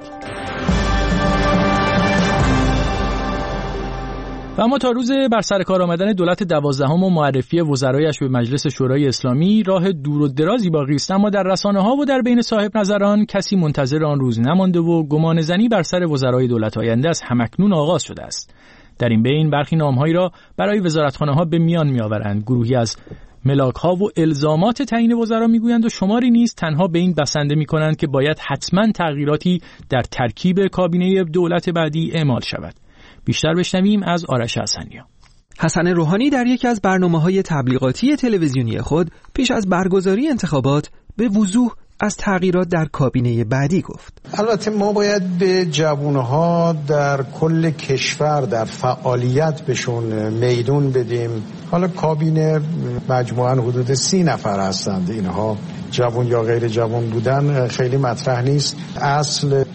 و اما تا روز بر سر کار آمدن دولت 12 و معرفی وزرایش به مجلس شورای اسلامی راه دور و درازی باقی است، اما در رسانه‌ها و در بین صاحب نظران کسی منتظر آن روز نمانده و گمانه‌زنی بر سر وزرای دولت آینده از همکنون آغاز شده است. در این بین برخی نام‌هایی را برای وزارتخانه‌ها به میان می‌آورند. گروهی از ملاک‌ها و الزامات تعیین وزرا می‌گویند و شماری نیز تنها به این بسنده می‌کنند که باید حتماً تغییراتی در ترکیب کابینه دولت بعدی اعمال شود. بیشتر بشنویم از آرش حسنی‌ها. حسن روحانی در یکی از برنامه‌های تبلیغاتی تلویزیونی خود پیش از برگزاری انتخابات به وضوح از تغییرات در کابینه بعدی گفت. البته ما باید به جوانها در کل کشور در فعالیت بهشون میدون بدیم. حالا کابینه مجموعاً حدود 30 نفر هستند. اینها جوان یا غیر جوان بودن خیلی مطرح نیست. اصل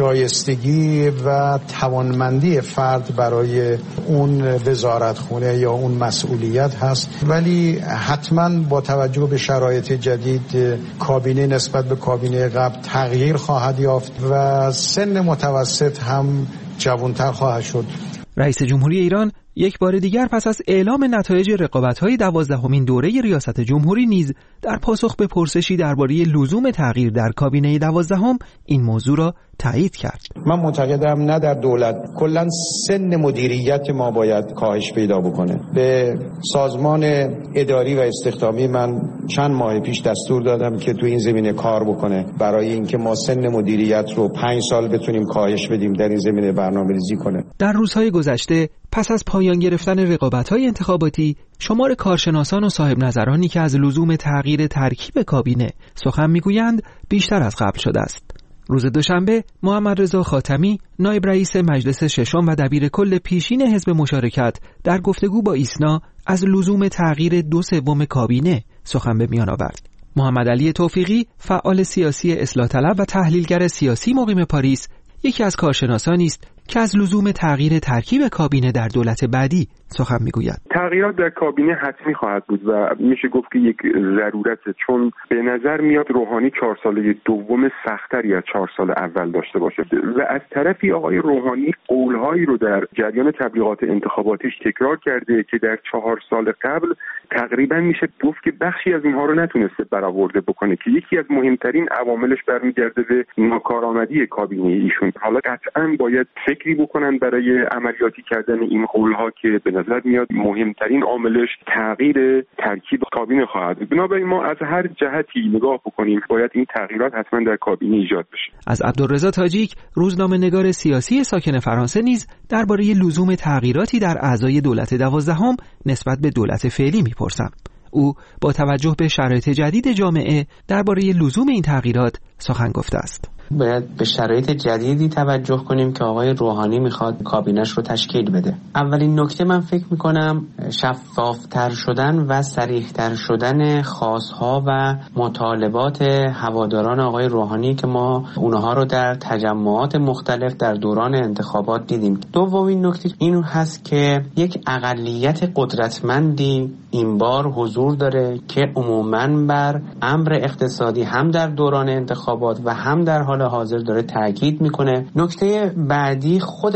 شایستگی و توانمندی فرد برای اون وزارتخونه یا اون مسئولیت هست، ولی حتما با توجه به شرایط جدید کابینه نسبت به کابینه قبل تغییر خواهد یافت و سن متوسط هم جوانتر خواهد شد. رئیس جمهوری ایران یک بار دیگر پس از اعلام نتایج رقابت‌های 12مین دوره ریاست جمهوری نیز در پاسخ به پرسشی درباره لزوم تغییر در کابینه 12 این موضوع را تایید کرد. من معتقدم نه در دولت، کلاً سن مدیریت ما باید کاهش پیدا بکنه. به سازمان اداری و استخدامی من چند ماه پیش دستور دادم که تو این زمینه کار بکنه برای اینکه ما سن مدیریت رو 5 سال بتونیم کاهش بدیم، در این زمینه برنامه‌ریزی کنه. در روزهای گذشته پس از پایان گرفتن رقابت‌های انتخاباتی، شمار کارشناسان و صاحب نظرانی که از لزوم تغییر ترکیب کابینه سخن میگویند بیشتر از قبل شده است. روز دوشنبه محمد رضا خاتمی نایب رئیس مجلس ششم و دبیر کل پیشین حزب مشارکت در گفتگو با ایسنا از لزوم تغییر 2/3 کابینه سخن به میان آورد. محمد علی توفیقی فعال سیاسی اصلاح طلب و تحلیلگر سیاسی مقیم پاریس یکی از کارشناسانی است که از لزوم تغییر ترکیب کابینه در دولت بعدی سخن میگوید. تغییرات در کابینه حتمی خواهد بود و میشه گفت که یک ضرورته، چون به نظر میاد روحانی 4 ساله دوم سختری از 4 سال اول داشته باشه و از طرفی آقای روحانی قولهایی رو در جریان تبلیغات انتخاباتیش تکرار کرده که در 4 سال قبل تقریبا میشه گفت که بخشی از اینها رو نتونسته برآورده بکنه که یکی از مهمترین عواملش برمیگرده به ناکارآمدی کابینه ایشون. حالا قطعاً باید فکری بکنن برای عملیاتی کردن این قولها که به نظر میاد مهمترین عاملش تغییر ترکیب کابینه خواهد بود. بنابراین ما از هر جهتی نگاه بکنیم باید این تغییرات حتما در کابینه ایجاد بشه. از عبدالرضا تاجیک روزنامه‌نگار سیاسی ساکن فرانسه نیز درباره لزوم تغییراتی در اعضای دولت 12 نسبت به دولت فعلی میپرسم. او با توجه به شرایط جدید جامعه درباره لزوم این تغییرات سخن گفته است. باید به شرایط جدیدی توجه کنیم که آقای روحانی میخواد کابینش رو تشکیل بده. اولین نکته من فکر میکنم شفافتر شدن و صریحتر شدن خواستها و مطالبات هواداران آقای روحانی که ما اونها رو در تجمعات مختلف در دوران انتخابات دیدیم. دومین نکته این هست که یک اقلیت قدرتمندی این بار حضور داره که عموماً بر امر اقتصادی هم در دوران انتخابات و هم در حال حاضر داره تاکید میکنه. نکته بعدی خود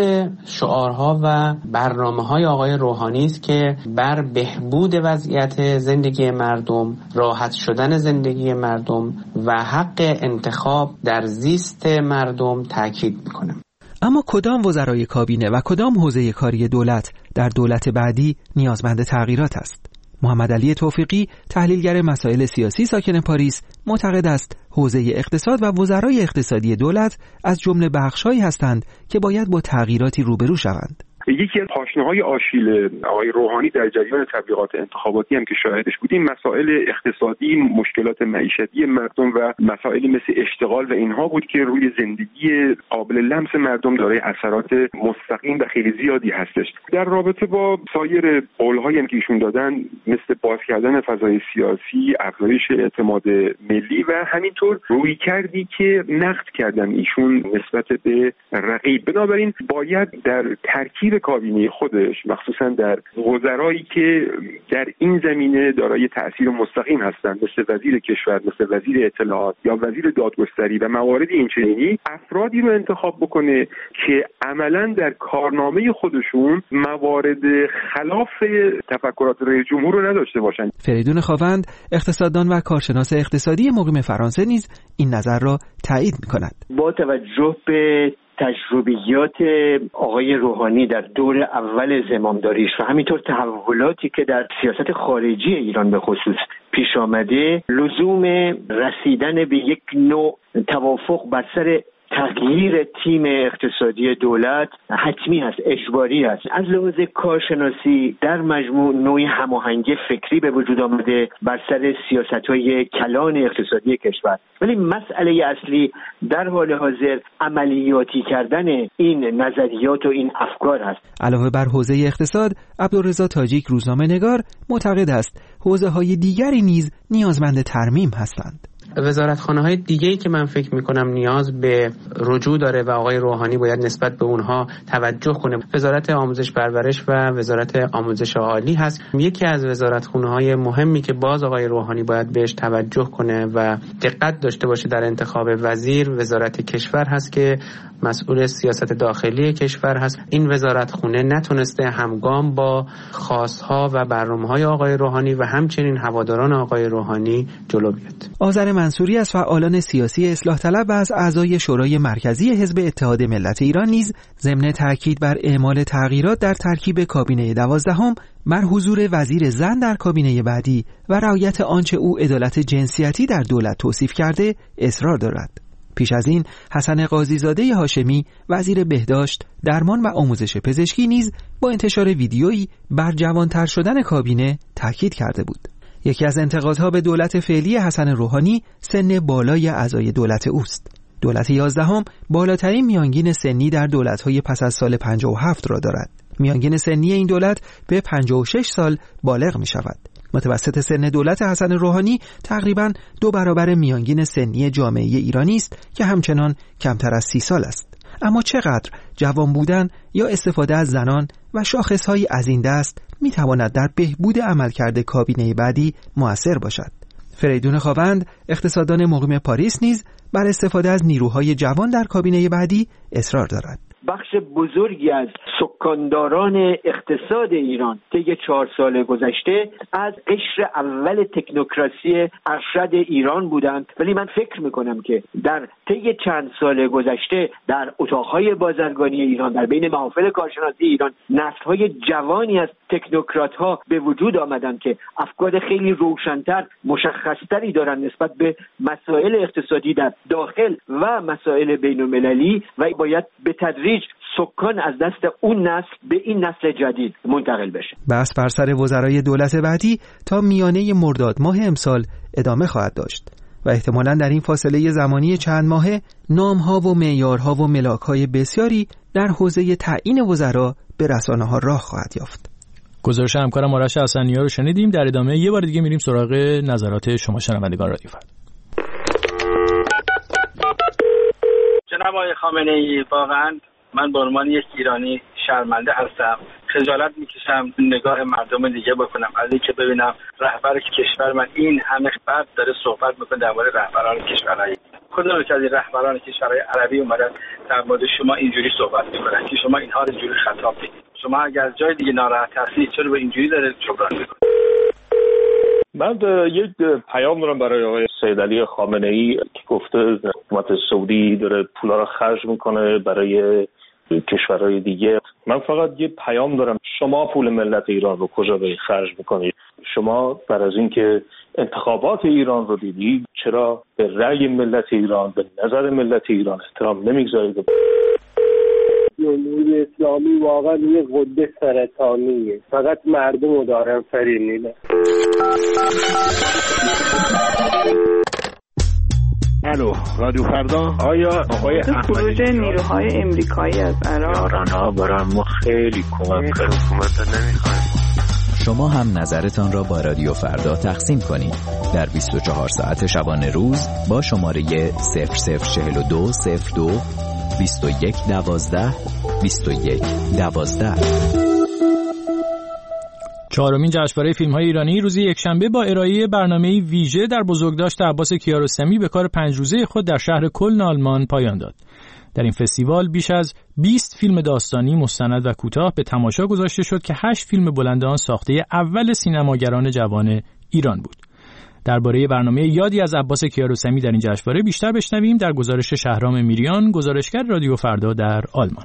شعارها و برنامه‌های آقای روحانی است که بر بهبود وضعیت زندگی مردم، راحت شدن زندگی مردم و حق انتخاب در زیست مردم تاکید میکنه. اما کدام وزرای کابینه و کدام حوزه کاری دولت در دولت بعدی نیازمند تغییرات است؟ محمد علی توفیقی تحلیلگر مسائل سیاسی ساکن پاریس معتقد است حوزه اقتصاد و وزرای اقتصادی دولت از جمله بخش‌هایی هستند که باید با تغییراتی روبرو شوند. یکی از پاشنه‌های آشیل آقای روحانی در جریان تبلیغات انتخاباتی هم که شاهدش بودیم مسائل اقتصادی، مشکلات معیشتی مردم و مسائلی مثل اشتغال و اینها بود که روی زندگی قابل لمس مردم دارای اثرات مستقیم و خیلی زیادی هستش. در رابطه با سایر قول‌هایی هم که ایشون دادن مثل باز کردن فضای سیاسی، افزایش اعتماد ملی و همینطور رویکردی که نقد کردن ایشون نسبت به رقیب. بنابراین باید در ترکیب توی کابینه خودش، مخصوصا در وزرایی که در این زمینه دارای تأثیر مستقیم هستند، مثل وزیر کشور، مثل وزیر اطلاعات یا وزیر دادگستری و موارد اینچنینی، افرادی رو انتخاب بکنه که عملاً در کارنامه خودشون موارد خلاف تفکرات رئیس جمهور رو نداشته باشند. فریدون خاوند، اقتصاددان و کارشناس اقتصادی مقیم فرانسه، نیز این نظر را تایید می‌کند. با توجه به تجربیات آقای روحانی در دور اول زمامداریش و همینطور تحولاتی که در سیاست خارجی ایران به خصوص پیش آمده، لزوم رسیدن به یک نوع توافق بر سر تغییر تیم اقتصادی دولت حتمی هست، اجباری هست. از لحاظ کارشناسی در مجموع نوعی هماهنگی فکری به وجود آمده بر سر سیاست‌های کلان اقتصادی کشور، ولی مسئله اصلی در حال حاضر عملیاتی کردن این نظریات و این افکار هست. علاوه بر حوزه اقتصاد، عبدالرضا تاجیک، روزنامه‌نگار، معتقد است حوزه‌های دیگری نیز نیازمند ترمیم هستند. وزارتخانه‌های دیگه‌ای که من فکر می‌کنم نیاز به رجوع داره و آقای روحانی باید نسبت به اونها توجه کنه، وزارت آموزش پرورش و وزارت آموزش عالی هست. یکی از وزارتخانه‌های مهمی که باز آقای روحانی باید بهش توجه کنه و دقت داشته باشه در انتخاب وزیر، وزارت کشور هست که مسئول سیاست داخلی کشور هست. این وزارتخونه نتونسته همگام با خواست‌ها و برنامه‌های آقای روحانی و همچنین هواداران آقای روحانی جلو بیاد. آذر منصوری از فعالان سیاسی اصلاح طلب و از اعضای شورای مرکزی حزب اتحاد ملت ایران نیز ضمن تاکید بر اعمال تغییرات در ترکیب کابینه 12 بر حضور وزیر زن در کابینه بعدی و رعایت آنچه او عدالت جنسیتی در دولت توصیف کرده اصرار دارد. پیش از این حسن قاضی‌زاده هاشمی، وزیر بهداشت، درمان و آموزش پزشکی نیز با انتشار ویدیویی بر جوانتر شدن کابینه تاکید کرده بود. یکی از انتقادها به دولت فعلی حسن روحانی سن بالای اعضای دولت اوست. دولت 11 بالاترین میانگین سنی در دولت‌های پس از سال 57 را دارد. میانگین سنی این دولت به 56 سال بالغ می شود. متوسط سن دولت حسن روحانی تقریباً 2 برابر میانگین سنی جامعه ایرانی است که همچنان کمتر از 30 سال است. اما چقدر جوان بودن یا استفاده از زنان و شاخصهایی از این دست می تواند در بهبود عملکرد کابینه بعدی مؤثر باشد؟ فریدون خاوند، اقتصاددان مقیم پاریس، نیز بر استفاده از نیروهای جوان در کابینه بعدی اصرار دارد. بخش بزرگی از سکانداران اقتصاد ایران طی 4 سال گذشته از قشر اول تکنوکراسی ارشد ایران بودند، ولی من فکر میکنم که در طی چند سال گذشته در اتاقهای بازرگانی ایران، در بین محافل کارشناسی ایران، نسل‌های جوانی از تکنوکرات‌ها به وجود آمدند که افکار خیلی روشن‌تر، مشخص‌تری دارند نسبت به مسائل اقتصادی در داخل و مسائل بین‌المللی و باید به تدریج سکان از دست اون نسل به این نسل جدید منتقل بشه. بحث بر سر وزرای دولت بعدی تا میانه مرداد ماه امسال ادامه خواهد داشت و احتمالاً در این فاصله زمانی چند ماهه نام‌ها و معیارها و ملاک‌های بسیاری در حوزه تعیین وزرا به رسانه‌ها راه خواهد یافت. گزارش همکارم آرش حسنی‌ها رو شنیدیم. در ادامه یه بار دیگه میریم سراغ نظرات شما شنوندگان رادیو فردا. جناب آقای خامنه‌ای، واقعاً من به عنوان یک ایرانی شرمنده هستم، خجالت میکشم نگاه مردم دیگه بکنم از اینکه ببینم رهبر کشور من این همه بد داره صحبت میکنه در مورد رهبران کشورهای کدوم که از این رهبران کشورهای عربی اومدن در مورد شما اینجوری صحبت میکنن که شما اینها رو اینجوری خطاب میگید. شما اگر از جای دیگه ناراحت هستید چرا به اینجوری داره جبران میکنید؟ من یک پیام دارم برای آقای سید علی خامنه‌ای که گفته حکومت سعودی داره پولا رو خرج میکنه برای کشورهای دیگه. من فقط یه پیام دارم، شما پول ملت ایران رو کجا به خرج میکنید؟ شما بعد از اینکه انتخابات ایران رو دیدید چرا به رأی ملت ایران، به نظر ملت ایران احترام نمیگذارید؟ جمهوری اسلامی واقعا یه غده سرطانیه، فقط مردم رو دارن فریب میدن. الو رادیو فردا. آیا آقای خروج نیروهای امریکایی از عراق ایران‌ها برای ما خیلی کمک کرد. حکومت نمیخوایم. شما هم نظرتان را با رادیو فردا تقسیم کنید در 24 ساعت شبانه روز با شماره 004202 2112 21 12. چهارمین جشنواره فیلم‌های ایرانی روز یکشنبه با ارائه برنامه‌ای ویژه در بزرگداشت عباس کیارستمی به کار 5 روزه خود در شهر کلن آلمان پایان داد. در این فستیوال بیش از 20 فیلم داستانی، مستند و کوتاه به تماشا گذاشته شد که 8 فیلم بلند آن ساخته اول سینماگران جوان ایران بود. درباره برنامه یادی از عباس کیارستمی در این جشنواره بیشتر بشنویم در گزارش شهرام میریان، گزارشگر رادیو فردا در آلمان.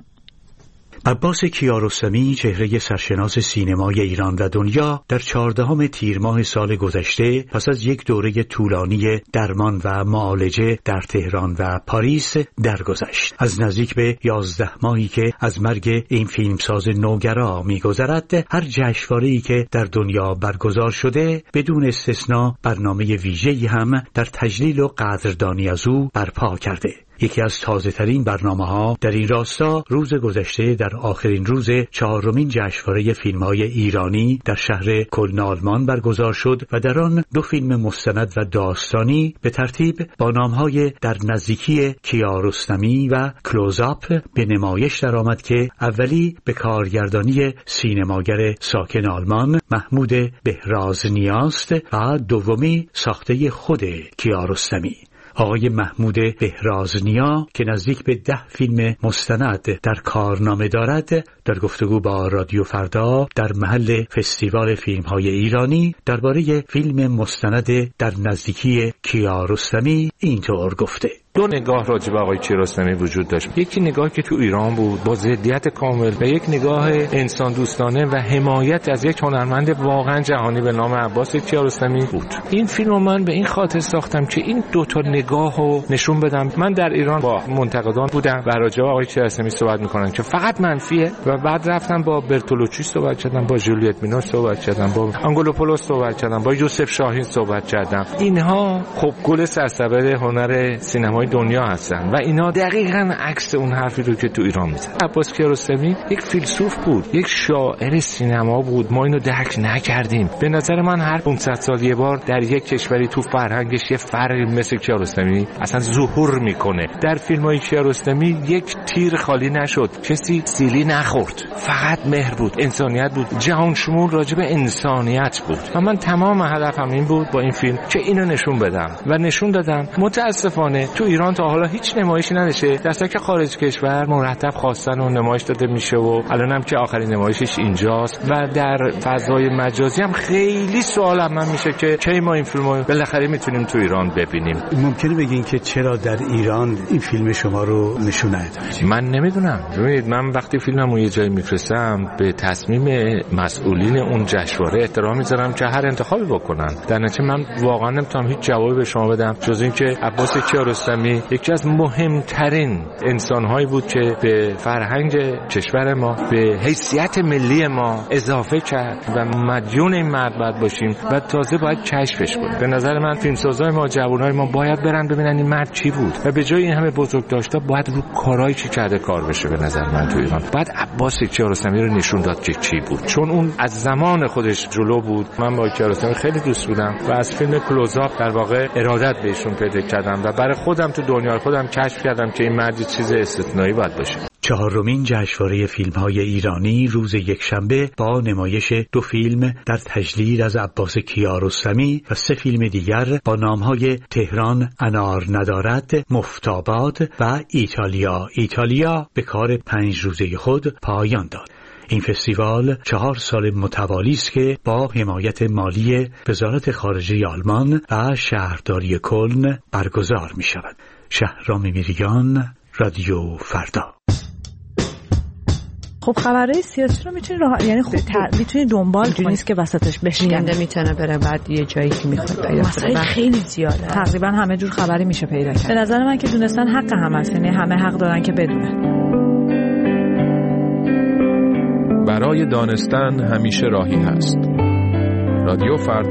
عباس کیارستمی، چهره سرشناس سینمای ایران و دنیا، در 14 تیر ماه سال گذشته پس از یک دوره طولانی درمان و معالجه در تهران و پاریس درگذشت. از نزدیک به 11 ماهی که از مرگ این فیلمساز نوگرا می‌گذرد، هر جشنواره‌ای که در دنیا برگزار شده بدون استثنا برنامه ویژه‌ای هم در تجلیل و قدردانی از او برپا کرده. یکی از تازه‌ترین برنامه‌ها در این راستا روز گذشته در آخرین روز 4مین جشنواره فیلم‌های ایرانی در شهر کلن آلمان برگزار شد و در آن 2 فیلم مستند و داستانی به ترتیب با نام‌های در نزدیکی کیارستمی و کلوزآپ به نمایش درآمد که اولی به کارگردانی سینماگر ساکن آلمان محمود بهرازنیاست و دومی ساخته خود کیارستمی. آقای محمود بهرازنیا که نزدیک به 10 فیلم مستند در کارنامه دارد، در گفتگو با رادیو فردا در محل فستیوال فیلم‌های ایرانی درباره فیلم مستند در نزدیکی کیارستمی اینطور گفته: 2 نگاه راجع به آقای کیارستمی وجود داشت. یکی نگاهی که تو ایران بود با ضدیت کامل و یک نگاه انسان دوستانه و حمایت از یک هنرمند واقعا جهانی به نام عباس کیارستمی بود. این فیلمو من به این خاطر ساختم که این 2 تا نگاهو نشون بدم. من در ایران با منتقدان بودم و راجع به آقای کیارستمی صحبت می‌کنن که فقط منفیه و بعد رفتم با برتولوچی صحبت کردم، با جولیت مینور صحبت کردم، با آنگلوپولوس صحبت کردم، با یوسف شاهین صحبت کردم. اینها خب گل سرسبد هنر سینما دنیا هستن و اینا دقیقاً عکس اون حرفی رو که تو ایران میزنن. عباس کیارستمی یک فیلسوف بود، یک شاعر سینما بود. ما اینو درک نکردیم. به نظر من هر 500 سال یه بار در یک کشوری تو فرهنگش یه فرقی مثل کیارستمی اصلا ظهور میکنه. در فیلمای کیارستمی یک تیر خالی نشد، کسی سیلی نخورد، فقط مهر بود، انسانیت بود، جهان شمول راجع به انسانیت بود. و من تمام هدفم این بود با این فیلم که اینو نشون بدم و نشون دادم. متاسفانه تو ایران تا حالا هیچ نمایشی نداشته، درسته که خارج کشور مرتب خواستن و نمایش داده میشه و الانم که آخرین نمایشش اینجاست و در فضای مجازی هم خیلی سوال من میشه که کی ما این فیلمو بالاخره میتونیم تو ایران ببینیم. ممکنه بگین که چرا در ایران این فیلم شما رو نشون نداد؟ من نمیدونم. ببینید من وقتی فیلممو یه جایی میفرستم به تصمیم مسئولین اون جشنواره احترام میذارم که هر انتخابی بکنن. در نتیجه من واقعا نمیتونم هیچ جوابی به شما بدم جز اینکه عباس کیارستمی یکی از مهمترین انسان‌هایی بود که به فرهنگ کشور ما، به حیثیت ملی ما اضافه کرد و مدیون این مرد باید باشیم و تازه باید کشفش کنیم. به نظر من فیلمسازای ما، جوانای ما باید برن ببینن این مرد چی بود و به جای این همه بزرگداشت‌ها باید رو کارهایی که کرده کار بشه. به نظر من تو ایران باید عباس کیارستمی رو نشون داد که چی بود، چون اون از زمان خودش جلو بود. من با کیارستمی خیلی دوست بودم و از فیلم کلوزآپ در واقع ارادت بهشون پیدا کردم و برای خودم تو دنیای خودم کشف کردم که این مرد چیز استثنایی باید باشه. 4مین جشنواره فیلم‌های ایرانی روز یکشنبه با نمایش 2 فیلم در تجلیل از عباس کیارستمی و 3 فیلم دیگر با نام‌های تهران انار ندارد، مفتاباد و ایتالیا به کار 5 روزه خود پایان داد. این فستیوال 4 سال متوالی است که با حمایت مالی وزارت خارجه آلمان و شهرداری کلن برگزار می شود. شهرام میریان، رادیو فردا. خب خبرهای سیاسی رو میتونی میتونی دنبال کنی، نیست که وسطش بشکنده میتونه بره بعد یه جایی که میخواد پیدا کنه. خیلی زیاده، تقریبا همه جور خبری میشه پیدا کرد. به نظر من که دونستن حق همه است، یعنی همه حق دارن که بدونن. برای دانستن همیشه راهی هست.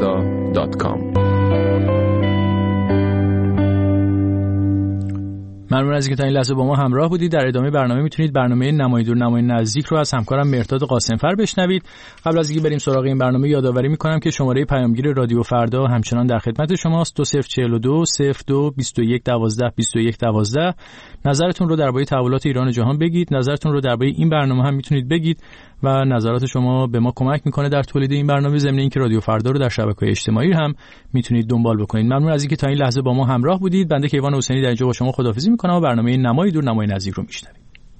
radiofarda.com ممنون از اینکه تا این لحظه با ما همراه بودید. در ادامه برنامه میتونید برنامه نمای دور نمای نزدیک رو از همکارم مهرداد قاسمفر بشنوید. قبل از اینکه بریم سراغ این برنامه یادآوری میکنم که شماره پیامگیر رادیو فردا همچنان در خدمت شماست 2042 02 21 12 21 12. نظرتون رو درباره تحولات ایران و جهان بگید. نظرتون رو درباره این برنامه هم میتونید بگید و نظرات شما به ما کمک میکنه در تولید این برنامه. ضمن اینکه رادیو فردا رو در شبکه‌های اجتماعی هم میتونید دنبال بکنید. ممنون از اینکه تا این لحظه با ما همراه بودید. بنده کیوان حسینی در اینجا با شما خداحافظی میکنم و برنامه نمای دور نمای نزدیک رو میشنوید.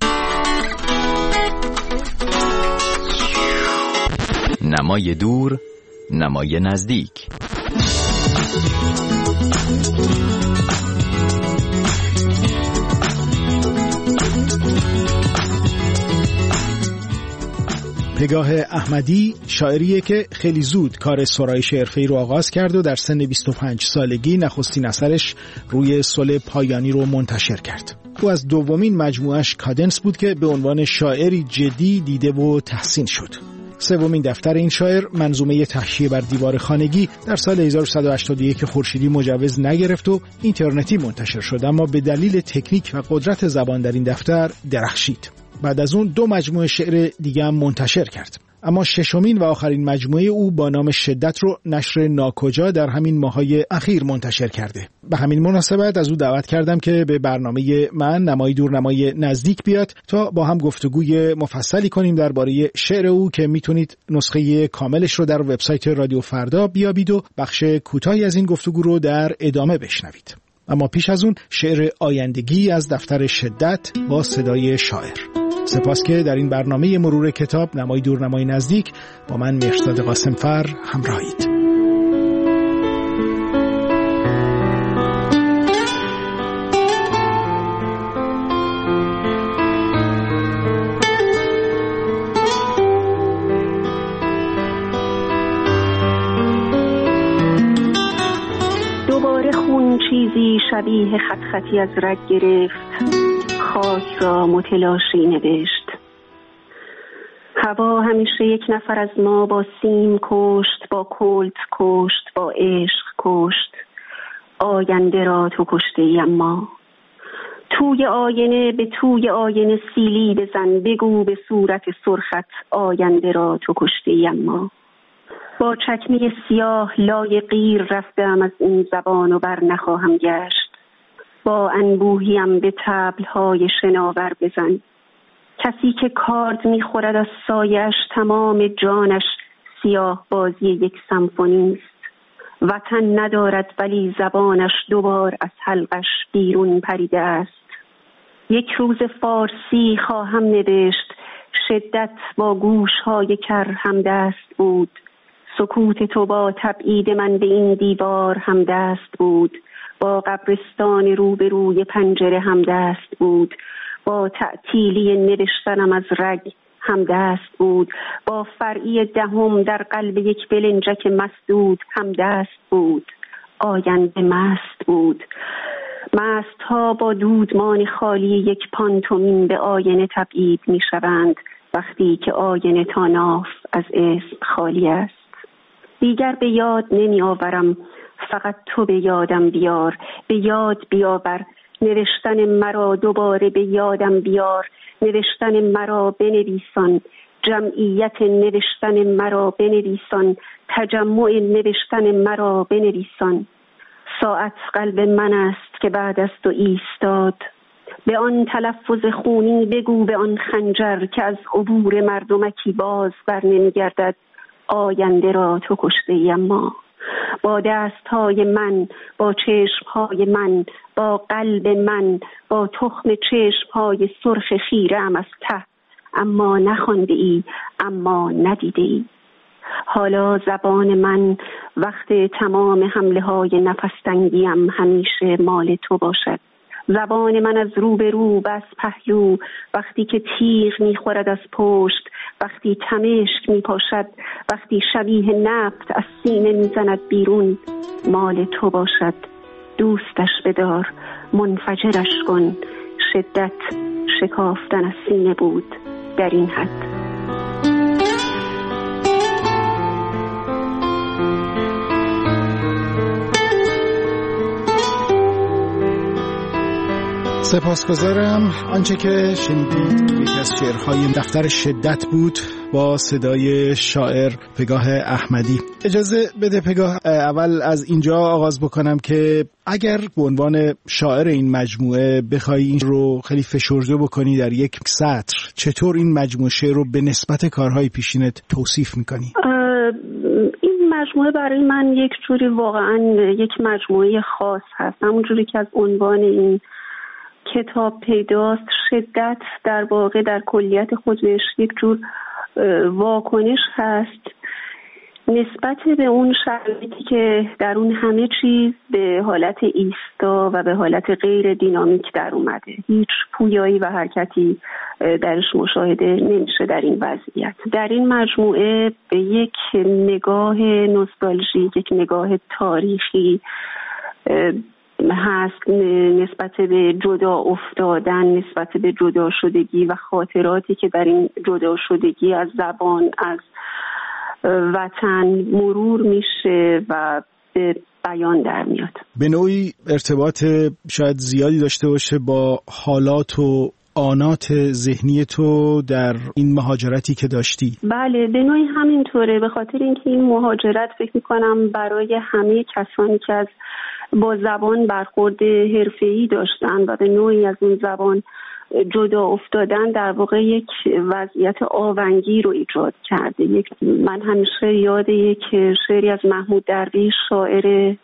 نمای دور نمای نزدیک. پگاه احمدی شاعریه که خیلی زود کار سرایش حرفه‌ای رو آغاز کرد و در سن 25 سالگی نخستین اثرش روی صلح پایانی رو منتشر کرد. او از دومین مجموعش کادنس بود که به عنوان شاعری جدی دیده و تحسین شد. سومین دفتر این شاعر منظومه تحشیه بر دیوار خانگی در سال 1181 خورشیدی مجوز نگرفت و اینترنتی منتشر شد، اما به دلیل تکنیک و قدرت زبان در این دفتر درخشید. بعد از اون 2 مجموعه شعر دیگه هم منتشر کرد، اما ششمین و آخرین مجموعه او با نام شدت رو نشر ناکجا در همین ماهای اخیر منتشر کرده. به همین مناسبت از او دعوت کردم که به برنامه من نمای دور نمای نزدیک بیاد تا با هم گفتگوی مفصلی کنیم درباره شعر او که میتونید نسخه کاملش رو در وبسایت رادیو فردا بیابید و بخش کوتاهی از این گفتگو رو در ادامه بشنوید. اما پیش از اون شعر آیندگی از دفتر شدت با صدای شاعر. سپاس که در این برنامه مرور کتاب نمای دور نمای نزدیک با من مهرداد قاسمفر همراهید. دوباره خون چیزی شبیه خط خطی از رگ گرفت، خاک را متلاشی نوشت. هوا همیشه یک نفر از ما با سیم کشت، با کلت کشت، با عشق کشت. آینده را تو کشته اما توی آینه به توی آینه سیلی بزن، بگو به صورت سرخت آینده را تو کشته اما. با چکمه سیاه لای غیر رفتم از این زبان و بر نخواهم گشت. با انبوهیم به طبل‌های شناور بزن. کسی که کارد می‌خورد از سایش تمام جانش سیاه بازی یک سمفونی است. وطن ندارد ولی زبانش دوبار از حلقش بیرون پریده است. یک روز فارسی خواهم نوشت، شدت با گوش‌های کر همدست بود. سکوت تو با تبعید من به این دیوار همدست بود. با قبرستان روبروی پنجره همدست بود. با تعطیلی نوشتنم از رگ همدست بود. با فرعی دهم در قلب یک بلنجک مسدود همدست بود. آینده مست بود. مست ها با دودمان خالی یک پانتومین به آینه تبعید می شوند وقتی که آینه تا ناف از اسم خالی است. دیگر به یاد نمی آورم، فقط تو به یادم بیار. به یاد بیاور نوشتن مرا، دوباره به یادم بیار. نوشتن مرا بنویسان، جمعیت نوشتن مرا بنویسان، تجمع نوشتن مرا بنویسان. ساعت قلب من است که بعد از تو ایستاد. به آن تلفظ خونی بگو، به آن خنجر که از عبور مردمکی باز بر نمیگردد. آینده را تو کشته اما با دستهای من، با چشمهای من، با قلب من، با تخم چشمهای سرخ خیره‌ام از ته. اما نخوانده ای، اما ندیده ای. حالا زبان من وقت تمام حمله های نفس‌تنگیم همیشه مال تو باشد. زبان من از رو به رو و از پهلو، وقتی که تیغ میخورد از پشت، وقتی تمشک میپاشد، وقتی شبیه نفت از سینه میزند بیرون، مال تو باشد. دوستش بدار، منفجرش کن. شدت شکافتن از سینه بود در این حد. سپاسگزارم. آنچه که شنیدید یکی از شعرهای دفتر شدت بود با صدای شاعر پگاه احمدی. اجازه بده پگاه اول از اینجا آغاز بکنم که اگر به عنوان شاعر این مجموعه بخوای این رو خیلی فشرده بکنی در یک سطر، چطور این مجموعه شعر رو به نسبت کارهای پیشینت توصیف میکنی؟ این مجموعه برای من یک جوری واقعا یک مجموعه خاص هست. همونجوری که از عنوان این کتاب پیداست، شدت در واقع در کلیت خودش یک جور واکنش هست نسبت به اون شرایطی که در اون همه چیز به حالت ایستا و به حالت غیر دینامیک در اومده. هیچ پویایی و حرکتی درش مشاهده نمیشه در این وضعیت. در این مجموعه به یک نگاه نوستالژیک، یک نگاه تاریخی هست نسبت به جدا افتادن، نسبت به جدا شدگی و خاطراتی که در این جدا شدگی از زبان، از وطن مرور میشه و به بیان در میاد. به نوعی ارتباط شاید زیادی داشته باشه با حالات و آنات ذهنی تو در این مهاجرتی که داشتی. بله، به نوعی همینطوره، به خاطر اینکه این مهاجرت فکر میکنم برای همه کسانی که از با زبان برخورد حرفه‌ای داشتن و به نوعی از اون زبان جدا افتادن در واقع یک وضعیت آونگی رو ایجاد کرده. من همیشه یاد یک شعری از محمود درویش شاعر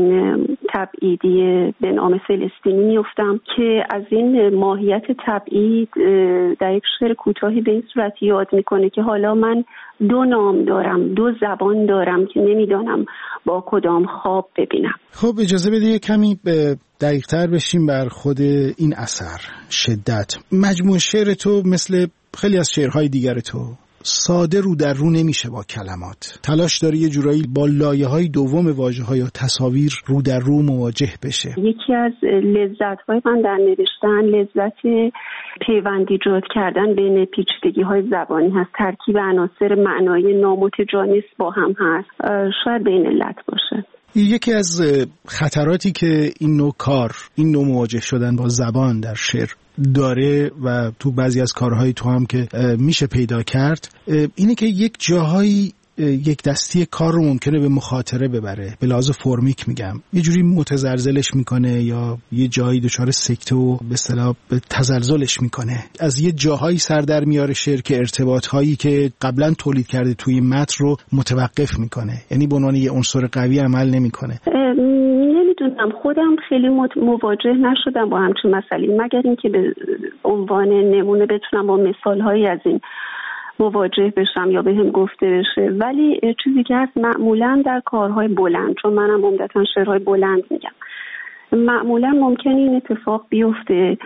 تبعیدی به نام فلسطینی میفتم که از این ماهیت تبعید در یک شعر کوتاهی به این صورت یاد میکنه که حالا من دو نام دارم، دو زبان دارم که نمیدانم با کدام خواب ببینم. خب اجازه بده یک کمی دقیق تر بشیم بر خود این اثر شدت. مجموع شعر تو مثل خیلی از شعرهای دیگر تو ساده رو در رو نمیشه با کلمات. تلاش داره یه جورایی با لایه‌های دوم واژه‌ها یا تصاویر رو در رو مواجه بشه. یکی از لذت‌های من در نوشتن لذت پیوند ایجاد کردن بین پیچیدگی‌های زبانی هست. ترکیب عناصر معنایی نامتجانس با هم هست. شاید به این علت باشه. یکی از خطراتی که این نوع کار، این نوع مواجه شدن با زبان در شعر داره و تو بعضی از کارهای تو هم که میشه پیدا کرد، اینه که یک جاهایی یک دستی کار رو ممکنه به مخاطره ببره، به لحاظ فرمیک میگم، یه جوری متزلزلش میکنه یا یه جایی دچار سکته و به اصطلاح تزلزلش میکنه. از یه جاهایی سر در میاره شعر که ارتباطهایی که قبلا تولید کرده توی متن رو متوقف میکنه، یعنی به عنوان یه عنصر قوی عمل نمیکنه. نمیدونم، خودم خیلی مواجه نشدم با همچین مسئله، مگر اینکه به عنوان نمونه بتونم با مثالهایی از این مواجه بشم یا بهم گفته بشه. ولی چیزی که هست معمولا در کارهای بلند، چون منم عمدتاً شعرهای بلند میگم، معمولا ممکنه این اتفاق بیفته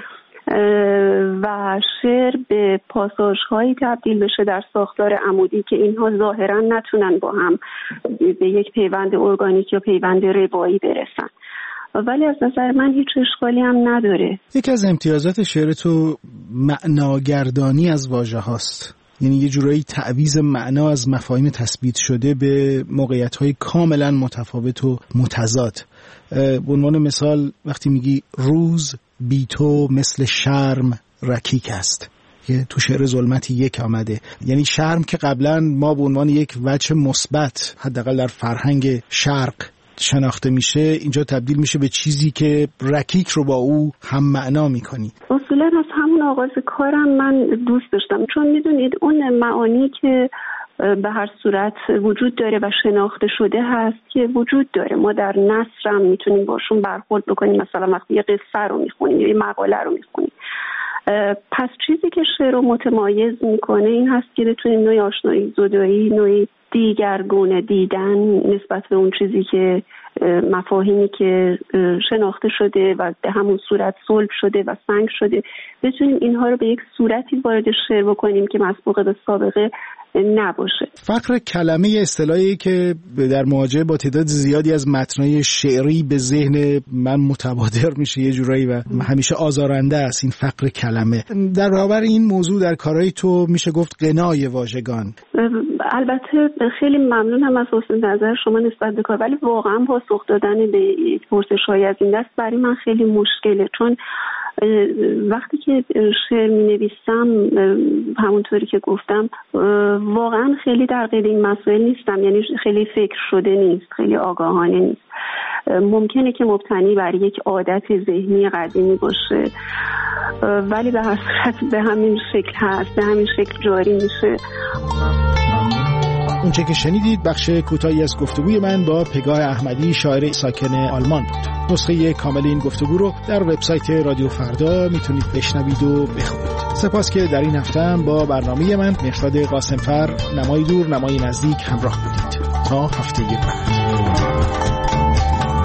و شعر به پاساژهایی تبدیل بشه در ساختار عمودی که اینها ظاهرا نتونن با هم به یک پیوند ارگانیک یا پیوند روایی برسن. ولی از نظر من هیچ اشکالی هم نداره. یکی از امتیازات شعر تو معناگردانی از واژه هاست، یعنی یه جورایی تعویض معنا از مفاهیم تثبیت شده به موقعیت‌های کاملا متفاوت و متضاد. به عنوان مثال وقتی میگی روز بی تو مثل شرم رکیک است، که تو شعر ظلمتی یک آمده، یعنی شرم که قبلا ما به عنوان یک وجه مثبت حداقل در فرهنگ شرق شناخته میشه، اینجا تبدیل میشه به چیزی که رکیک رو با او هم معنا میکنی. اصولا از همون آغاز کارم من دوست داشتم، چون میدونید اون معانی که به هر صورت وجود داره و شناخته شده هست که وجود داره، ما در نثر هم میتونیم باشون برخورد بکنیم. مثلا وقتی یه قصه رو میخونیم یا یه مقاله رو میخونیم، پس چیزی که شعر رو متمایز میکنه این هست که بتونیم نوعی آشنایی زدایی، نوعی دیگرگونه دیدن نسبت به اون چیزی که مفاهیمی که شناخته شده و به همون صورت صلب شده و سنگ شده، بتونیم اینها رو به یک صورتی وارد شعر بکنیم که مسبوق به سابقه نباشه. فقر کلمه اصطلاحی که در مواجهه با تعداد زیادی از متن‌های شعری به ذهن من متبادر میشه یه جورایی و همیشه آزارنده است این فقر کلمه. در برابر این موضوع در کارهای تو میشه گفت غنای واژگان. البته خیلی ممنونم از حسن نظر شما نسبت به کار، ولی واقعا پاسخ دادن به پرسش‌های از این دست برای من خیلی مشکله، چون وقتی که شعر می نویسم همونطوری که گفتم واقعا خیلی در قید این مسائل نیستم، یعنی خیلی فکر شده نیست، خیلی آگاهانه نیست. ممکنه که مبتنی بر یک عادت ذهنی قدیمی باشه، ولی به هر صورت به همین شکل هست، به همین شکل جاری میشه. اونچه که شنیدید بخش کوتاهی از گفتگوی من با پگاه احمدی، شاعر ساکن آلمان بود. نسخه کامل این گفتگو رو در وبسایت رادیو فردا میتونید بشنوید و بخونید. سپاس که در این هفته هم با برنامه من مهرداد قاسمفر، نمای دور نمای نزدیک همراه بودید. تا هفته بعد.